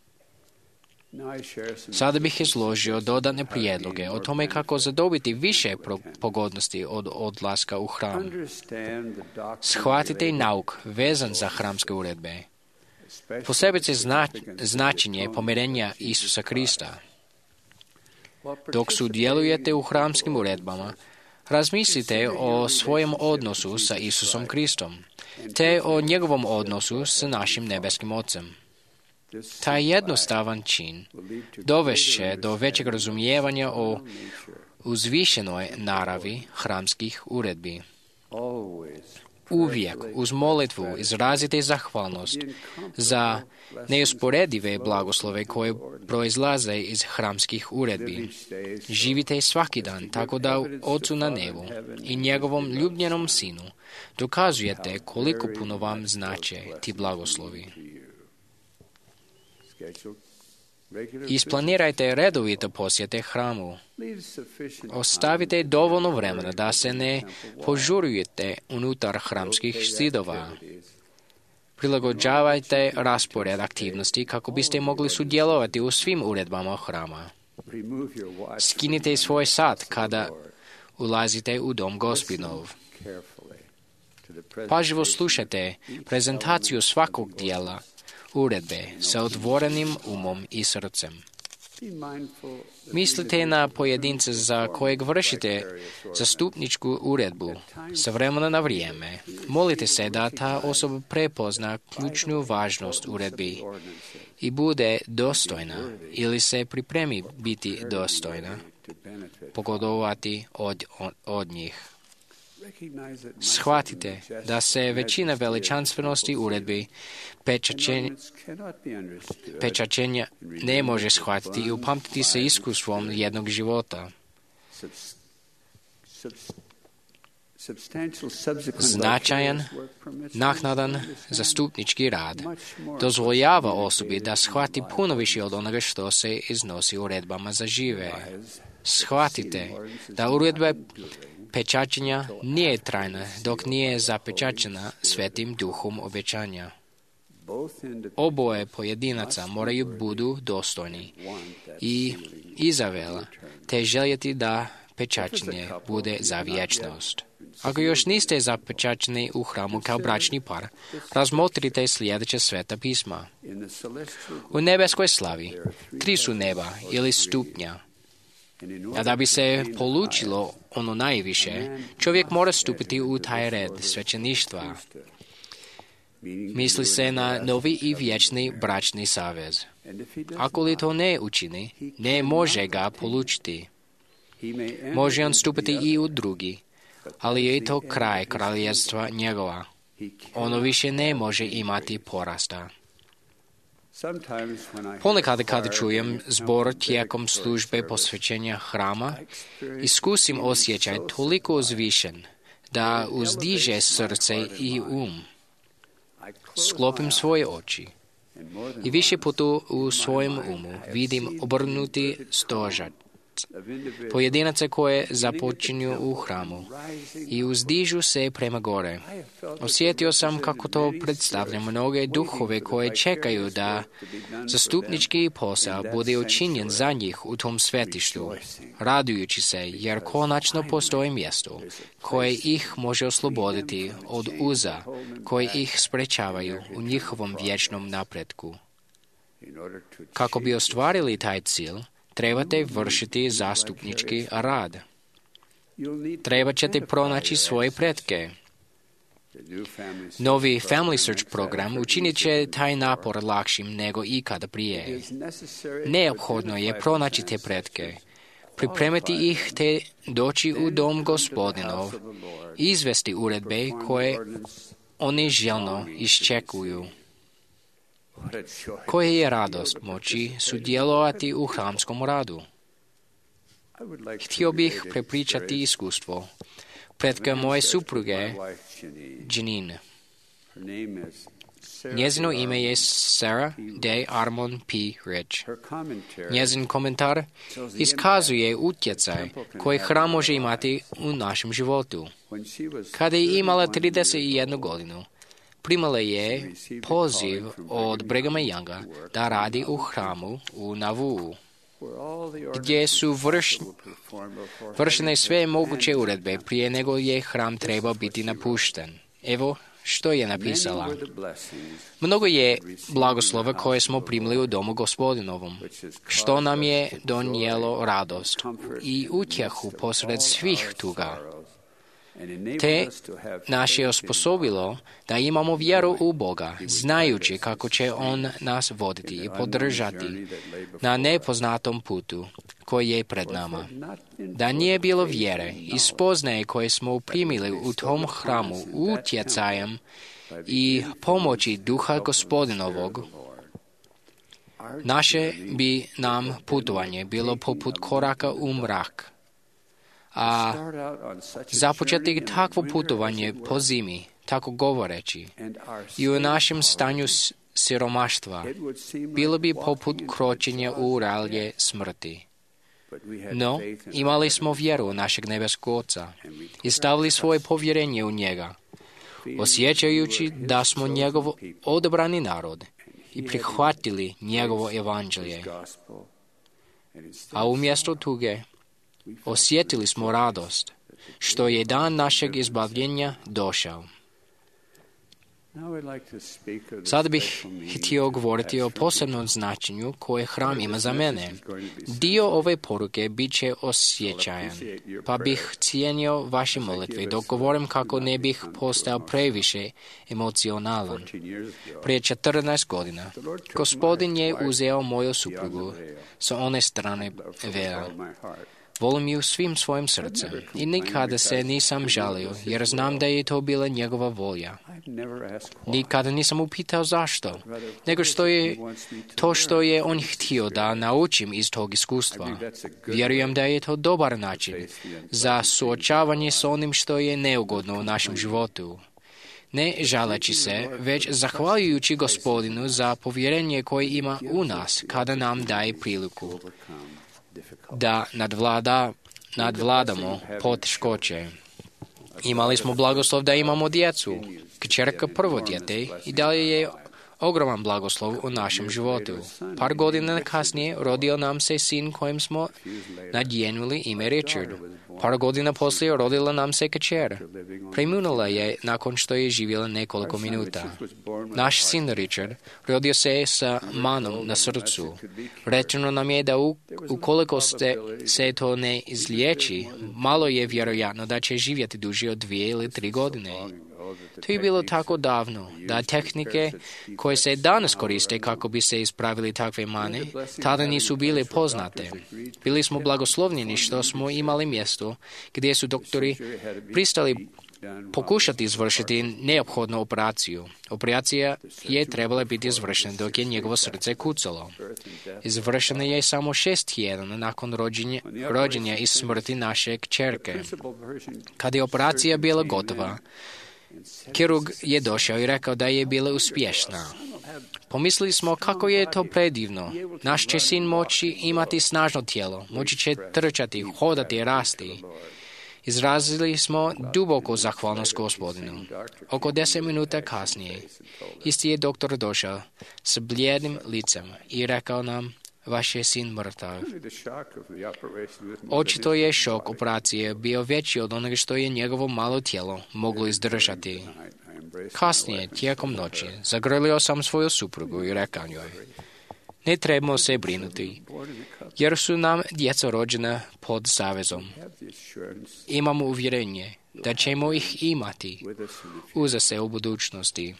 Sada bih izložio dodatne prijedloge o tome kako zadobiti više pogodnosti od odlaska u hram. Shvatite nauk vezan za hramske uredbe. Posebice značenje pomirenja Isusa Krista. Dok sudjelujete u hramskim uredbama, razmislite o svojem odnosu sa Isusom Kristom, te o njegovom odnosu sa našim nebeskim Ocem. Taj jednostavan čin dovešće do većeg razumijevanja o uzvišenoj naravi hramskih uredbi. Uvijek uz molitvu izrazite zahvalnost za neusporedive blagoslove koje proizlaze iz hramskih uredbi. Živite svaki dan tako da Ocu na nebu i njegovom ljubljenom Sinu dokazujete koliko puno vam znače ti blagoslovi. Isplanirajte redovito posjete hramu. Ostavite dovoljno vremena da se ne požurujete unutar hramskih zidova. Prilagođavajte raspored aktivnosti kako biste mogli sudjelovati u svim uredbama hrama. Skinite svoj sat kada ulazite u dom Gospodov. Pažljivo slušajte prezentaciju svakog dijela uredbe sa otvorenim umom i srcem. Mislite na pojedince za kojeg vršite zastupničku uredbu sa vremena na vrijeme. Molite se da ta osoba prepozna ključnu važnost uredbi i bude dostojna ili se pripremi biti dostojna, pogodovati od njih. Shvatite da se većina veličanstvenosti uredbi pečaćenja ne može shvatiti i upamtiti se iskustvom jednog života. Značajan, naknadan zastupnički rad dozvoljava osobi da shvati puno više od onoga što se iznosi uredbama za žive. Shvatite da uredba pečaćenja nije trajna dok nije zapečaćena Svetim Duhom obećanja. Oboje pojedinaca moraju budu dostojni i Izabela te željeti da pečaćenje bude za vječnost. Ako još niste zapečaćeni u hramu kao bračni par, razmotrite sljedeće sveta pisma. U nebeskoj slavi 3 su neba ili stupnja. A da bi se polučilo ono najviše, čovjek mora stupiti u taj red svećeništva. Misli se na novi i vječni bračni savez. Ako li to ne učini, ne može ga polučiti. Može on stupiti i u drugi, ali je to kraj kraljevstva njegova. Ono više ne može imati porasta. Ponekad kada čujem zbor tijekom službe posvećenja hrama, iskusim osjećaj toliko uzvišen, da uzdiže srce i sklopim svoje oči i više puta u svojem umu vidim obrnuti stožac pojedinaca koje započinju u hramu i uzdižu se prema gore. Osjetio sam kako to predstavlja mnoge duhove koje čekaju da zastupnički posao bude učinjen za njih u tom svetištu, radujući se jer konačno postoji mjesto koje ih može osloboditi od uza koje ih sprečavaju u njihovom vječnom napretku. Kako bi ostvarili taj cilj, trebate vršiti zastupnički rad. Treba ćete pronaći svoje pretke. Novi Family Search program učinit će taj napor lakšim nego ikada prije. Neophodno je pronaći te pretke, pripremiti ih te doći u dom Gospodinov, izvesti uredbe koje oni željno iščekuju. Koja je radost moći sudjelovati u hramskom radu? Htio bih prepričati iskustvo pretka moje supruge, Janine. Njezino ime je Sarah D. Armon P. Rich. Njezin komentar iskazuje utjecaj koji hram može imati u našem životu. Kada je imala 31 godinu, primala je poziv od Brighama Younga da radi u hramu u Nauvoo, gdje su vršene sve moguće uredbe prije nego je hram trebao biti napušten. Evo što je napisala. Mnogo je blagoslova koje smo primili u domu Gospodinovom, što nam je donijelo radost i utjehu posred svih tuga. Te nas je osposobilo da imamo vjeru u Boga, znajući kako će On nas voditi i podržati na nepoznatom putu koji je pred nama. Da nije bilo vjere i spoznaje koje smo primili u tom hramu utjecajem i pomoći Duha Gospodinovog, naše bi nam putovanje bilo poput koraka u mrak. A započeti takvo putovanje po zimi, tako govoreći, i u našem stanju siromaštva, bilo bi poput kročenja u ralje smrti. No, imali smo vjeru u našeg nebeskog Oca i stavili svoje povjerenje u njega, osjećajući da smo njegov odabrani narod i prihvatili njegovo evanđelje. A umjesto tuge, osjetili smo radost, što je dan našeg izbavljenja došao. Sad bih htio govoriti o posebnom značenju koje hram ima za mene. Dio ove poruke bit će osjećajan, pa bih cijenio vaše molitve dok govorim kako ne bih postao previše emocionalan. Prije 14 godina, Gospodin je uzeo moju suprugu sa one strane vela. Volim ju svim svojim srcem i nikada se nisam žalio, jer znam da je to bila njegova volja. Nikada nisam upitao zašto, nego što je on htio da naučim iz tog iskustva. Vjerujem da je to dobar način za suočavanje s onim što je neugodno u našem životu. Ne žaleći se, već zahvaljujući Gospodinu za povjerenje koje ima u nas kada nam daje priliku da nadvladamo poteškoće. Imali smo blagoslov da imamo djecu, kćerka prvo dijete i dalje je ogroman blagoslov u našem životu. Par godina kasnije rodio nam se sin kojem smo nadjenuli ime Richard. Par godina poslije rodila nam se kćer. Preminula je nakon što je živjela nekoliko minuta. Naš sin Richard rodio se sa manom na srcu. Rečeno nam je da ukoliko se to ne izliječi, malo je vjerojatno da će živjeti duže od 2 ili 3 godine. To je bilo tako davno, da tehnike koje se danas koriste kako bi se ispravili takve mane, tada nisu bile poznate. Bili smo blagoslovljeni što smo imali mjesto gdje su doktori pristali pokušati izvršiti neophodnu operaciju. Operacija je trebala biti izvršena dok je njegovo srce kucalo. Izvršena je samo 6 tjedana nakon rođenja i smrti naše kćerke. Kad je operacija bila gotova, kirurg je došao i rekao da je bila uspješna. Pomislili smo kako je to predivno. Naš će sin moći imati snažno tijelo, moći će trčati, hodati i rasti. Izrazili smo duboku zahvalnost Gospodinu. Oko 10 minuta kasnije, isti je doktor došao s blijedim licem i rekao nam, vaš je sin mrtav. Očito je šok operacije bio veći od onoga što je njegovo malo tijelo moglo izdržati. Kasnije, tijekom noći, zagrlio sam svoju suprugu i rekao njoj, ne trebamo se brinuti, jer su nam djeca rođena pod zavezom. Imamo uvjerenje da ćemo ih imati uza se u budućnosti.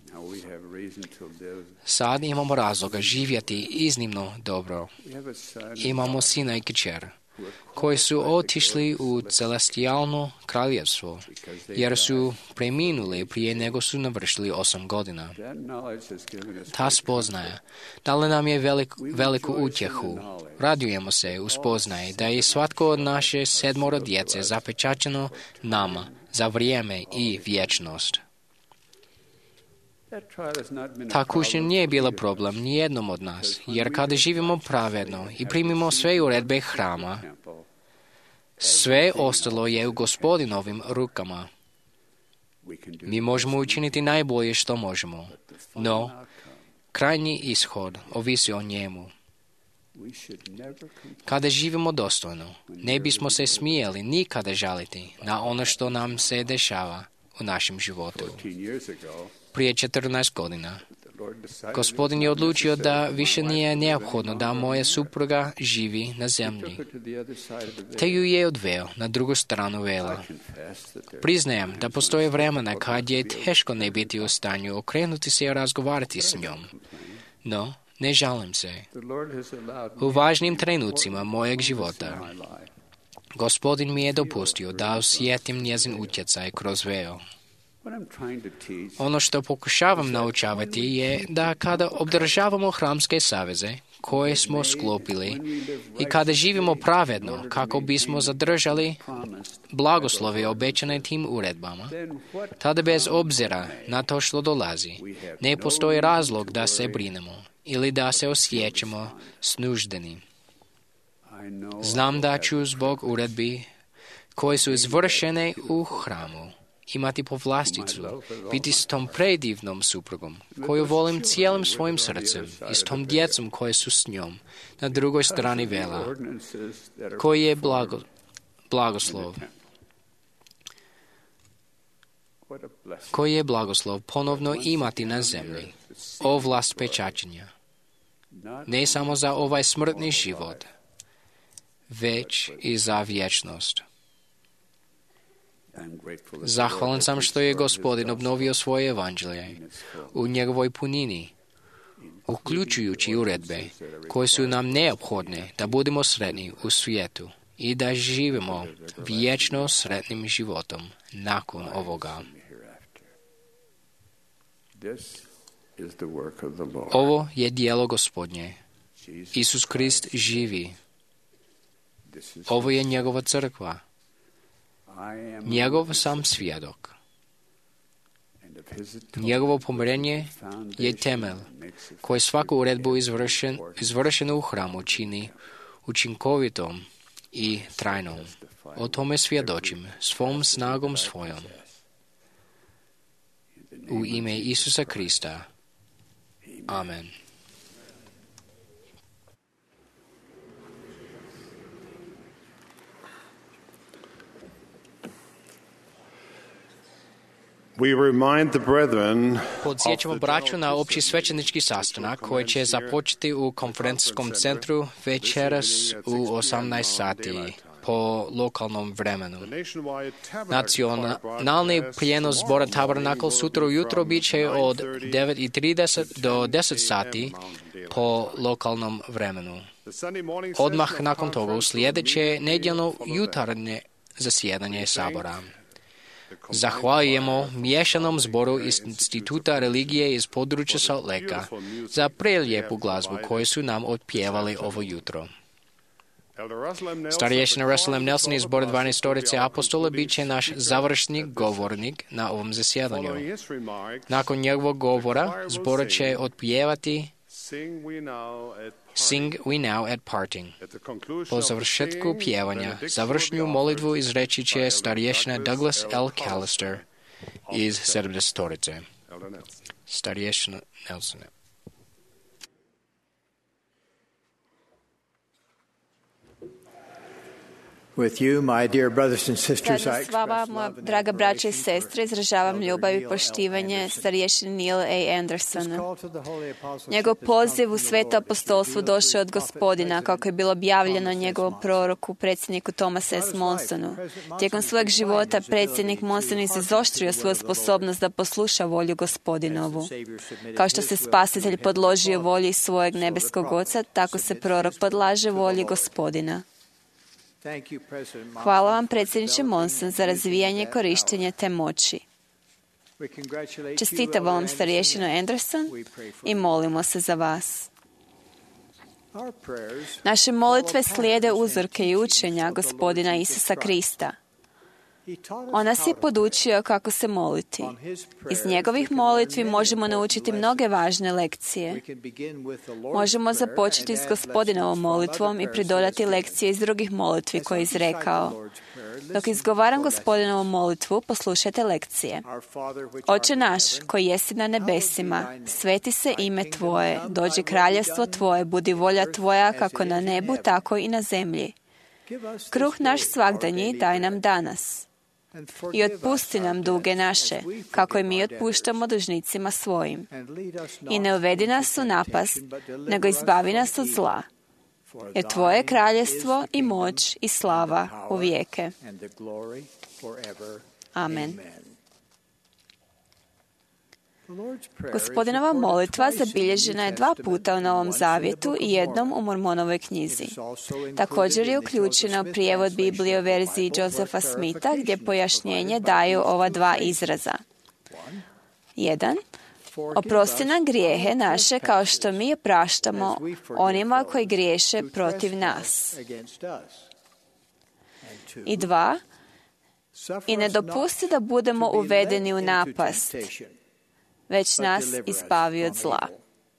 Sad imamo razloga živjeti iznimno dobro. Imamo sina i kćer koji su otišli u celestijalno kraljevstvo, jer su preminuli prije nego su navršili 8 godina. Ta spoznaja dala nam je veliku utjehu. Radujemo se u spoznaji da je svatko od naše 7 djece zapečaćeno nama za vrijeme i vječnost. Ta kušnja nije bila problem nijednom od nas, jer kada živimo pravedno i primimo sve uredbe hrama, sve ostalo je u Gospodinovim rukama. Mi možemo učiniti najbolje što možemo, no krajnji ishod ovisi o njemu. Kada živimo dostojno, ne bismo se smijeli nikada žaliti na ono što nam se dešava u našem životu. Prije 14 godina, Gospodin je odlučio da više nije neophodno da moja supruga živi na zemlji, te ju je odveo na drugu stranu vela. Priznajem da postoje vremena kad je teško ne biti u stanju okrenuti se i razgovarati s njom, no ne žalim se. U važnim trenucima mojeg života, Gospodin mi je dopustio da osjetim njezin utjecaj kroz veo. Ono što pokušavam naučavati je da kada obdržavamo hramske saveze koje smo sklopili i kada živimo pravedno kako bismo zadržali blagoslove obećane tim uredbama, tada bez obzira na to što dolazi, ne postoji razlog da se brinemo ili da se osjećamo snuždeni. Znam da ću zbog uredbi koje su izvršene u hramu imati povlasticu, biti s tom predivnom suprugom, koju volim cijelim svojim srcem i s tom djecom koje su s njom, na drugoj strani vela, koji je blagoslov. Koji je blagoslov ponovno imati na zemlji, ovlast pečaćenja, ne samo za ovaj smrtni život, već i za vječnost. Zahvalan sam što je Gospodin obnovio svoje evanđelje u njegovoj punini, uključujući uredbe koje su nam neophodne da budemo sretni u svijetu i da živimo vječno sretnim životom nakon ovoga. Ovo je djelo Gospodnje. Isus Krist živi. Ovo je njegova crkva. Njegov sam svjedok. Njegovo pomirenje je temelj koji svaku uredbu izvršenu u hramu čini učinkovitom i trajnom. O tome svjedočim svom snagom svojom. U ime Isusa Krista. Amen. Podsjećamo braću na opći svećenički sastanak koji će započeti u konferencijskom centru večeras u 18 sati po lokalnom vremenu. Nacionalni prijenos zbora Tabernakl sutra ujutro bit će od 9:30 do 10 sati po lokalnom vremenu. Odmah nakon toga uslijedit će nedjeljno jutarnje zasjedanje sabora. Zahvaljujemo miješanom zboru Instituta religije iz područja Salt Lakea za prelijepu glazbu koju su nam otpjevali ovo jutro. Starješina Russell M. Nelson iz zbora 12 apostola bit će naš završni govornik na ovom zasjedanju. Nakon njegovog govora zbor će otpjevati Sing We Now at Parting. Po završetku pjevanja, završnu molitvu izreći će starješina Douglas L. Callister iz 70. Starješina Nelson. With you, my dear brothers and sisters, I s vama, moja draga braća i sestre, izražavam ljubav i poštivanje starješini Neil A. Andersona. Njegov poziv u sveto apostolstvu došao od Gospodina, kako je bilo objavljeno njegovom proroku, predsjedniku Thomas S. Monsonu. Tijekom svojeg života predsjednik Monson izoštrio svoju sposobnost da posluša volju Gospodinovu. Kao što se spasitelj podložio volji svojeg nebeskog Oca, tako se prorok podlaže volji Gospodina. Hvala vam, predsjedniče Monson, za razvijanje korištenja te moći. Čestitamo vam, starješino Anderson, i molimo se za vas. Naše molitve slijede uzorke i učenja Gospodina Isusa Krista. On nas je podučio kako se moliti. Iz njegovih molitvi možemo naučiti mnoge važne lekcije. Možemo započeti s Gospodinovom molitvom i pridodati lekcije iz drugih molitvi koje je izrekao. Dok izgovaram Gospodinovu molitvu, poslušajte lekcije. Oče naš, koji jesi na nebesima, sveti se ime Tvoje, dođi kraljevstvo Tvoje, budi volja Tvoja kako na nebu, tako i na zemlji. Kruh naš svagdanji daj nam danas. I otpusti nam duge naše, kako i mi otpuštamo dužnicima svojim. I ne uvedi nas u napast, nego izbavi nas od zla. Jer Tvoje kraljestvo i moć i slava u vijeke. Amen. Gospodinova molitva zabilježena je 2 puta u Novom Zavjetu i jednom u Mormonovoj knjizi. Također je uključeno prijevod Biblije u verziji Josepha Smitha, gdje pojašnjenje daju ova 2 izraza. 1. Oprosti nam grijehe naše kao što mi opraštamo onima koji griješe protiv nas. I 2. I ne dopusti da budemo uvedeni u napast, već nas izbavi od zla.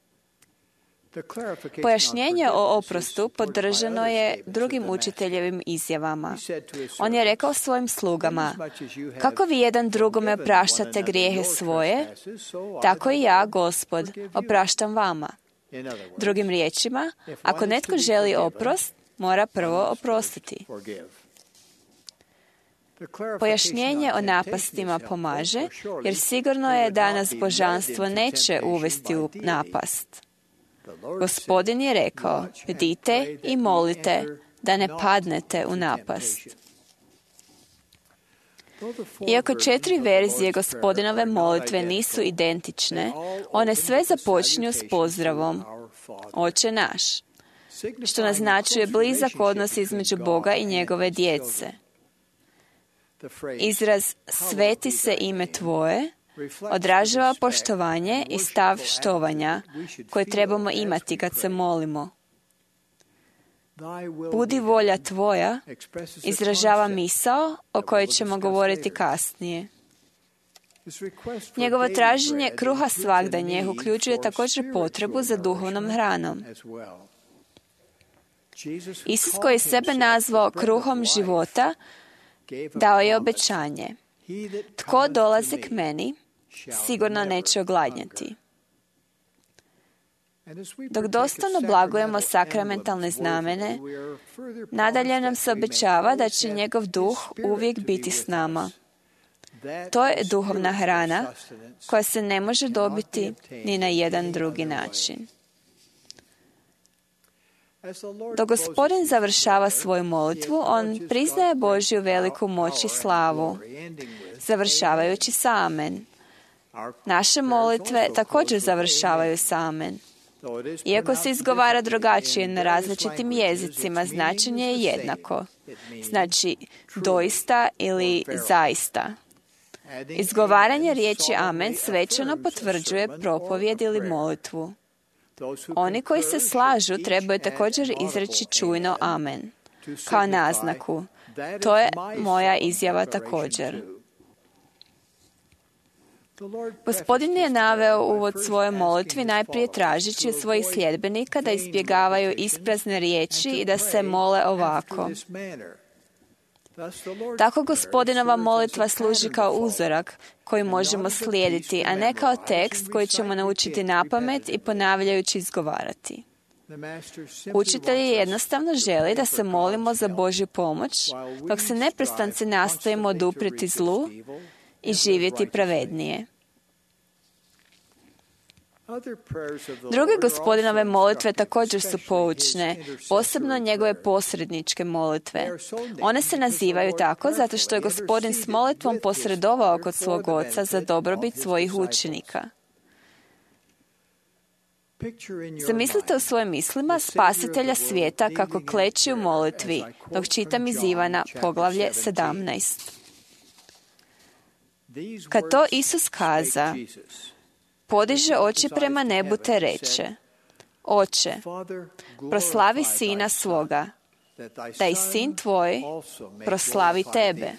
Pojašnjenje o oprostu podržano je drugim učiteljevim izjavama. On je rekao svojim slugama: kako vi jedan drugome opraštate grijehe svoje, tako i ja, Gospod, opraštam vama. Drugim riječima, ako netko želi oprost, mora prvo oprostiti. Pojašnjenje o napastima pomaže, jer sigurno je da nas božanstvo neće uvesti u napast. Gospodin je rekao: bdite i molite da ne padnete u napast. Iako 4 verzije Gospodinove molitve nisu identične, one sve započinju s pozdravom Oče naš, što naznačuje blizak odnos između Boga i njegove djece. Izraz sveti se ime Tvoje odražava poštovanje i stav štovanja koje trebamo imati kad se molimo. Budi volja Tvoja izražava misao o kojoj ćemo govoriti kasnije. Njegovo traženje kruha svagdanje uključuje također potrebu za duhovnom hranom. Isus, koji je sebe nazvao kruhom života, dao je obećanje: tko dolazi k meni, sigurno neće ogladnjeti. Dok dostavno blagujemo sakramentalne znamene, nadalje nam se obećava da će njegov duh uvijek biti s nama. To je duhovna hrana koja se ne može dobiti ni na jedan drugi način. Dok Gospodin završava svoju molitvu, on priznaje Božju veliku moć i slavu, završavajući sa amen. Naše molitve također završavaju sa amen. Iako se izgovara drugačije na različitim jezicima, značenje je jednako. Znači doista ili zaista. Izgovaranje riječi amen svečano potvrđuje propovjed ili molitvu. Oni koji se slažu trebaju također izreći čujno amen, kao naznaku. To je moja izjava također. Gospodin je naveo uvod svoje molitvi najprije tražići od svojih sljedbenika da izbjegavaju isprazne riječi i da se mole ovako. Tako Gospodinova molitva služi kao uzorak koji možemo slijediti, a ne kao tekst koji ćemo naučiti napamet i ponavljajući izgovarati. Učitelj jednostavno želi da se molimo za Božju pomoć, dok se neprestance nastojimo oduprijeti zlu i živjeti pravednije. Druge Gospodinove molitve također su poučne, posebno njegove posredničke molitve. One se nazivaju tako zato što je Gospodin s molitvom posredovao kod svog Oca za dobrobit svojih učenika. Zamislite u svojim mislima Spasitelja svijeta kako kleči u molitvi, dok čitam iz Ivana, poglavlje 17. Kad to Isus kaza, podiže oči prema nebu te reče: Oče, proslavi Sina svoga, da i Sin tvoj proslavi tebe.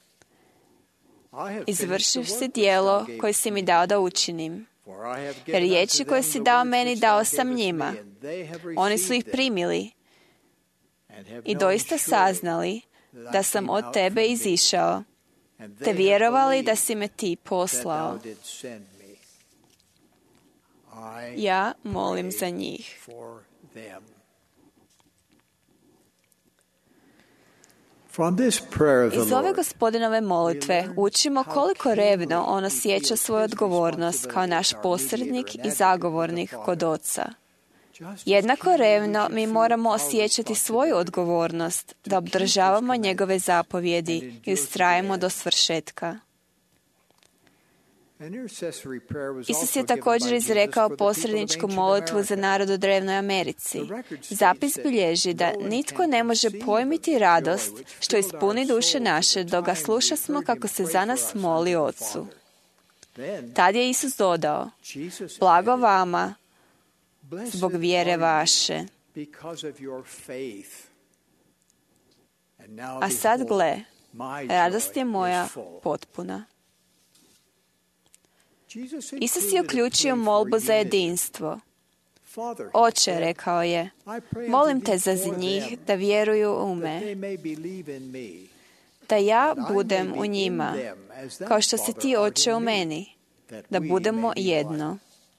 Izvršiv si djelo koje si mi dao da učinim. Jer riječi koje si dao meni dao sam njima. Oni su ih primili i doista saznali da sam od tebe izišao, te vjerovali da si me ti poslao. Ja molim za njih. Iz ove Gospodinove molitve učimo koliko revno on osjeća svoju odgovornost kao naš posrednik i zagovornik kod Oca. Jednako revno mi moramo osjećati svoju odgovornost da obdržavamo njegove zapovjedi i ustrajemo do svršetka. Isus je također izrekao posredničku molitvu za narod u drevnoj Americi. Zapis bilježi da nitko ne može pojmiti radost što ispuni duše naše dok ga slušasmo kako se za nas moli Ocu. Tad je Isus dodao: Blago vama zbog vjere vaše. A sad gle, radost je moja potpuna. Isus je uključio molbu za jedinstvo. Oče, rekao je, molim te za njih da vjeruju u me, da ja budem u njima, kao što si ti, Oče, u meni, da budemo jedno.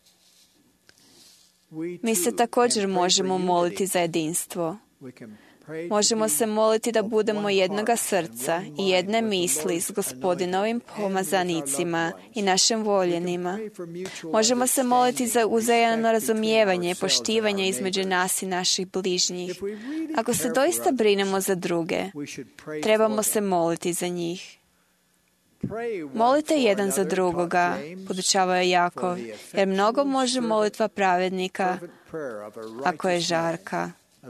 Mi se također možemo moliti za jedinstvo. Možemo se moliti da budemo jednoga srca i jedne misli s Gospodinovim pomazanicima i našim voljenima. Možemo se moliti za uzajamno razumijevanje i poštivanje između nas i naših bližnjih. Ako se doista brinemo za druge, trebamo se moliti za njih. Molite jedan za drugoga, podučavao je Jakov, jer mnogo može molitva pravednika ako je žarka.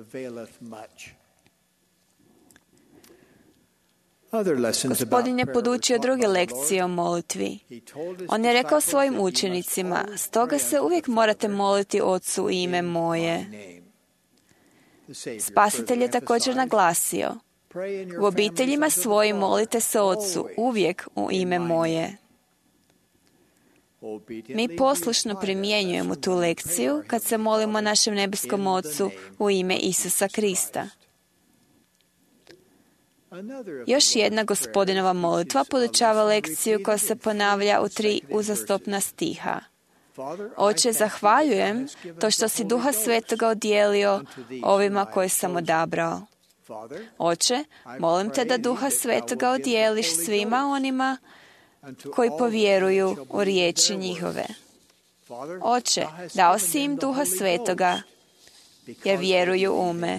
Gospodin je podučio druge lekcije o molitvi. On je rekao svojim učenicima: stoga se uvijek morate moliti Ocu u ime moje. Spasitelj je također naglasio: u obiteljima svojim molite se Ocu uvijek u ime moje. Mi poslušno primjenjujemo tu lekciju kad se molimo našem nebeskom Ocu u ime Isusa Krista. Još jedna Gospodinova molitva podučava lekciju koja se ponavlja u 3 uzastopna stiha. Oče, zahvaljujem to što si Duha Svetoga odijelio ovima koje sam odabrao. Oče, molim te da Duha Svetoga odijeliš svima onima koji povjeruju u riječi njihove. Oče, dao si im Duha Svetoga jer vjeruju u me.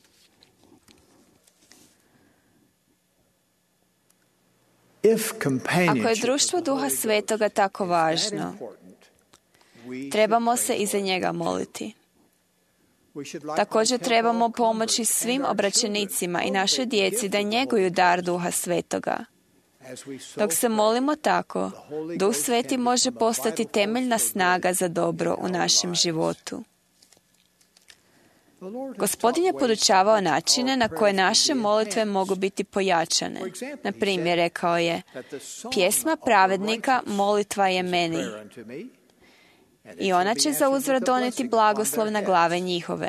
Ako je društvo Duha Svetoga tako važno, trebamo se i za njega moliti. Također trebamo pomoći svim obraćenicima i našoj djeci da njeguju dar Duha Svetoga. Dok se molimo tako, Duh Sveti može postati temeljna snaga za dobro u našem životu. Gospodin je podučavao načine na koje naše molitve mogu biti pojačane. Na primjer, rekao je, pjesma pravednika, molitva je meni. I ona će za uzvrat donijeti blagoslov na glave njihove.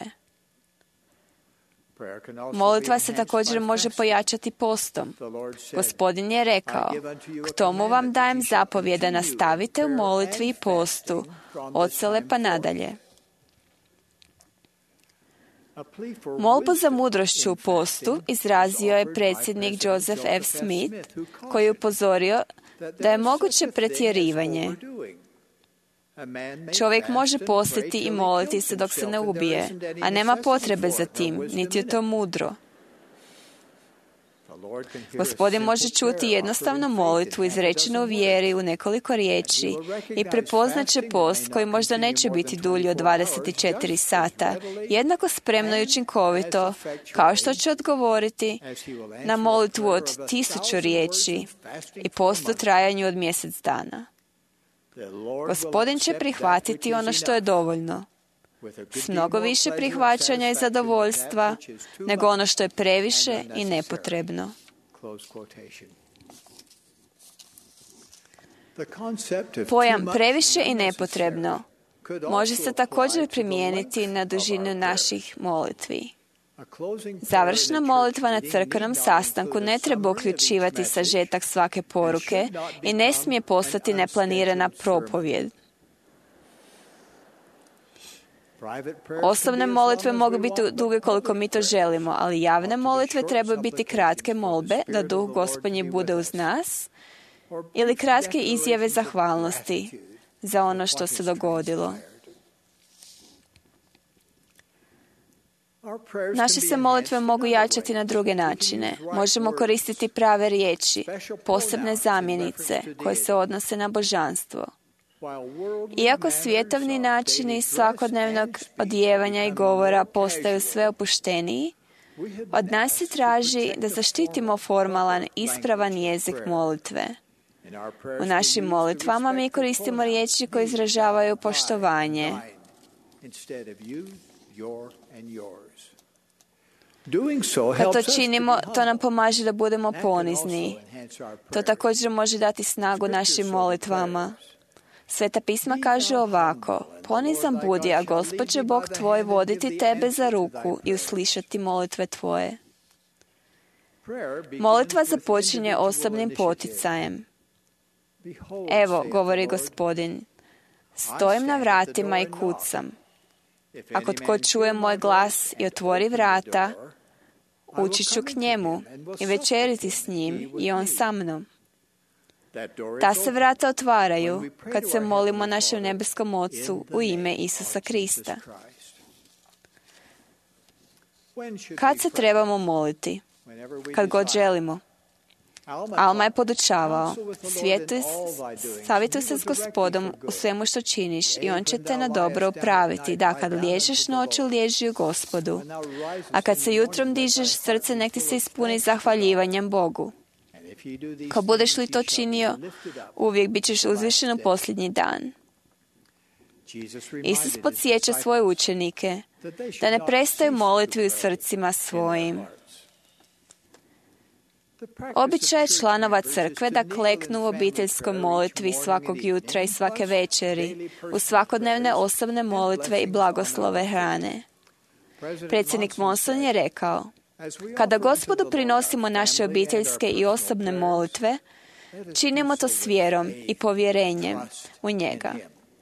Molitva se također može pojačati postom. Gospodin je rekao, k tomu vam dajem zapovjed da nastavite u molitvi i postu, od sele pa nadalje. Molbu za mudrošću u postu izrazio je predsjednik Joseph F. Smith, koji je upozorio da je moguće pretjerivanje. Čovjek može postiti i moliti se dok se ne ubije, a nema potrebe za tim, niti je to mudro. Gospodin može čuti jednostavnu molitvu izrečenu u vjeri u nekoliko riječi i prepoznaće post koji možda neće biti dulji od 24 sata, jednako spremno i učinkovito, kao što će odgovoriti na molitvu od 1000 riječi i post u trajanju od mjesec dana. Gospodin će prihvatiti ono što je dovoljno, s mnogo više prihvaćanja i zadovoljstva nego ono što je previše i nepotrebno. Pojam previše i nepotrebno može se također primijeniti na dužinu naših molitvi. Završna molitva na crkvenom sastanku ne treba uključivati sažetak svake poruke i ne smije postati neplanirana propovjed. Osobne molitve mogu biti duge koliko mi to želimo, ali javne molitve trebaju biti kratke molbe da Duh Gospodnji bude uz nas ili kratke izjave zahvalnosti za ono što se dogodilo. Naše se molitve mogu jačati na druge načine. Možemo koristiti prave riječi, posebne zamjenice koje se odnose na božanstvo. Iako svjetovni načini svakodnevnog odijevanja i govora postaju sve opušteniji, od nas se traži da zaštitimo formalan, ispravan jezik molitve. U našim molitvama mi koristimo riječi koje izražavaju poštovanje. Kad to činimo, to nam pomaže da budemo ponizni. To također može dati snagu našim molitvama. Sveta pisma kaže ovako, ponizan budi, a Gospod će Bog tvoj voditi tebe za ruku i uslišati molitve tvoje. Molitva započinje osobnim poticajem. Evo, govori Gospodin, stojim na vratima i kucam. Ako tko čuje moj glas i otvori vrata, ući ću k njemu i večeriti s njim i on sa mnom. Ta se vrata otvaraju kad se molimo našem nebeskom Ocu u ime Isusa Krista. Kad se trebamo moliti? Kad god želimo. Alma je podučavao, savjetuj se s Gospodom u svemu što činiš i on će te na dobro upraviti. Da, kad liježeš noću, liježi u Gospodu. A kad se jutrom dižeš, srce nek ti se ispuni zahvaljivanjem Bogu. Kad budeš li to činio, uvijek bit ćeš uzvišen u posljednji dan. Isus podsjeća svoje učenike da ne prestaju molitvi u srcima svojim. Običaj je članova crkve da kleknu u obiteljskoj molitvi svakog jutra i svake večeri, u svakodnevne osobne molitve i blagoslove hrane. Predsjednik Monson je rekao, kada Gospodu prinosimo naše obiteljske i osobne molitve, činimo to s vjerom i povjerenjem u njega.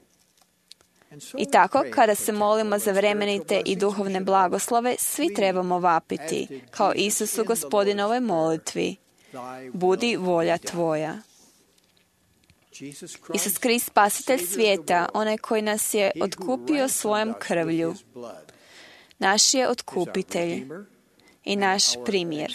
I tako, kada se molimo za vremenite i duhovne blagoslove, svi trebamo vapiti, kao Isus u Gospodinovoj molitvi. Budi volja tvoja. Isus Krist, spasitelj svijeta, onaj koji nas je otkupio svojom krvlju. Naš je otkupitelj i naš primjer.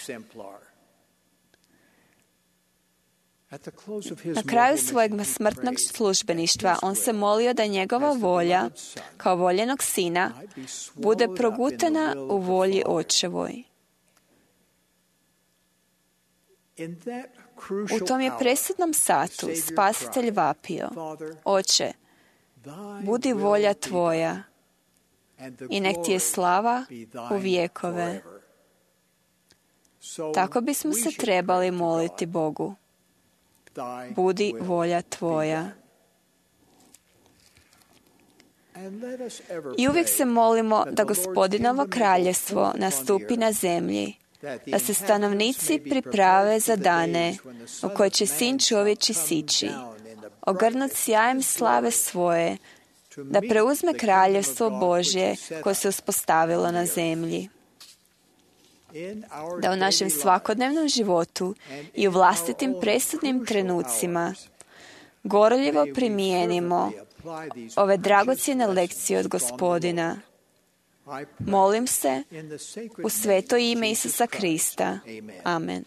Na kraju svojeg smrtnog službeništva on se molio da njegova volja, kao voljenog sina, bude progutana u volji očevoj. U tom je presudnom satu Spasitelj vapio: Oče, budi volja Tvoja i nek Ti je slava u vjekove. Tako bismo se trebali moliti Bogu. Budi volja Tvoja. I uvijek se molimo da Gospodinovo kraljevstvo nastupi na zemlji, da se stanovnici priprave za dane u koje će Sin čovječi sići, ogrnut sjajem slave svoje, da preuzme kraljevstvo Božje koje se uspostavilo na zemlji. Da u našem svakodnevnom životu i u vlastitim presudnim trenucima gorljivo primijenimo ove dragocjene lekcije od Gospodina. Molim se u sveto ime Isusa Krista. Amen.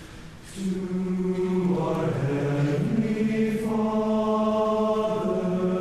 Father,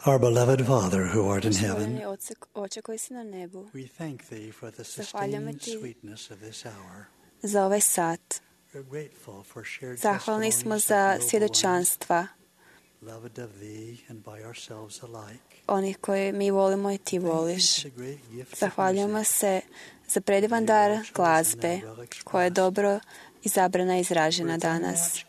Our beloved Father who art in heaven, Oče koji si na nebu, we thank thee for the zahvaljujemo sustained ti sweetness of this hour. za ovaj sat. We're grateful for shared Zahvalni smo testimonies za of svjedočanstva loved of thee and by ourselves alike. onih koje mi volimo i ti voliš. Zahvaljujemo se za predivan dar glazbe koja je dobro izabrana i izražena danas.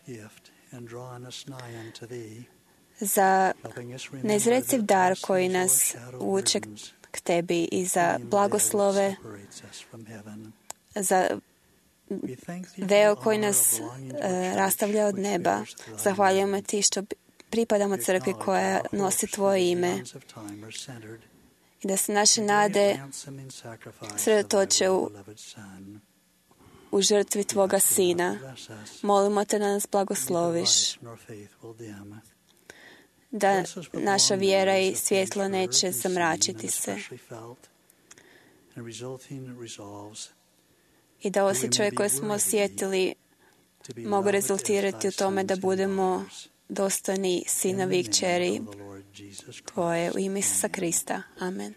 Za neizreciv dar koji nas vuče k tebi i za blagoslove, za veo koji nas rastavlja od neba. Zahvaljujemo ti što pripadamo crkvi koja nosi tvoje ime i da se naše nade sredotoče u žrtvi tvoga Sina. Molimo te da nas blagosloviš, da naša vjera i svjetlo neće zamračiti se i da osjećaje koje smo osjetili mogu rezultirati u tome da budemo dostojni sinovi i kćeri tvoje u ime Isusa Krista. Amen.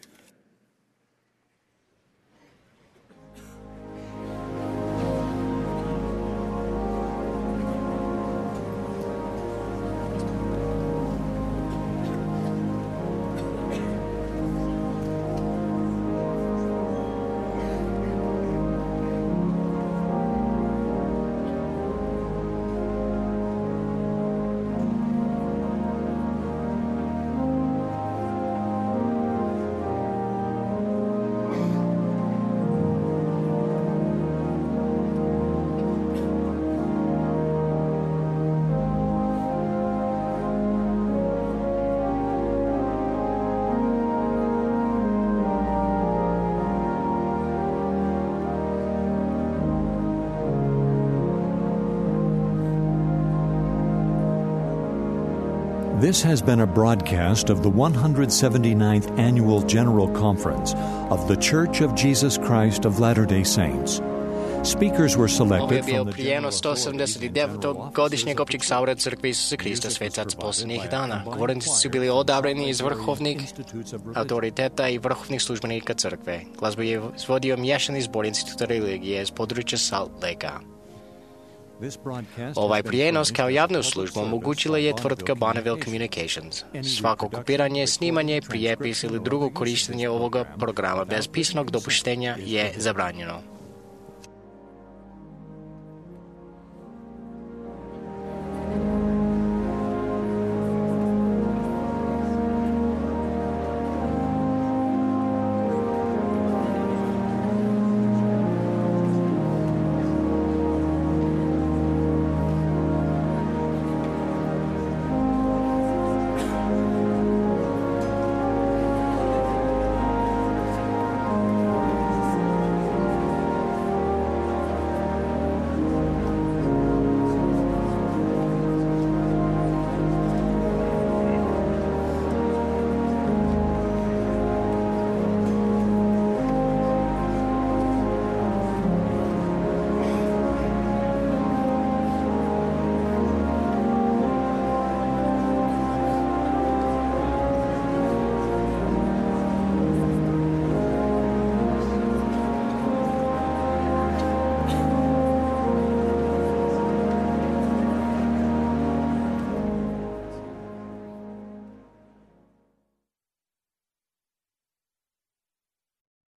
This has been a broadcast of the 179th Annual General Conference of The Church of Jesus Christ of Latter-day Saints. Speakers were Ovo je selected bio from the prijenos 179. godišnjeg općeg savreda Crkve Isusa Krista Svetaca posljednjih dana. Govornici su bili odabrani iz vrhovnih autoriteta i vrhovnih službenika Crkve. Glazbu je izvodio miješani zbor Instituta religije iz područja Salt Lakea. Ovaj prijenos kao javnu službu omogućila je tvrtka Bonneville Communications. Svako kopiranje, snimanje, prijepis ili drugo korištenje ovoga programa bez pisanog dopuštenja je zabranjeno.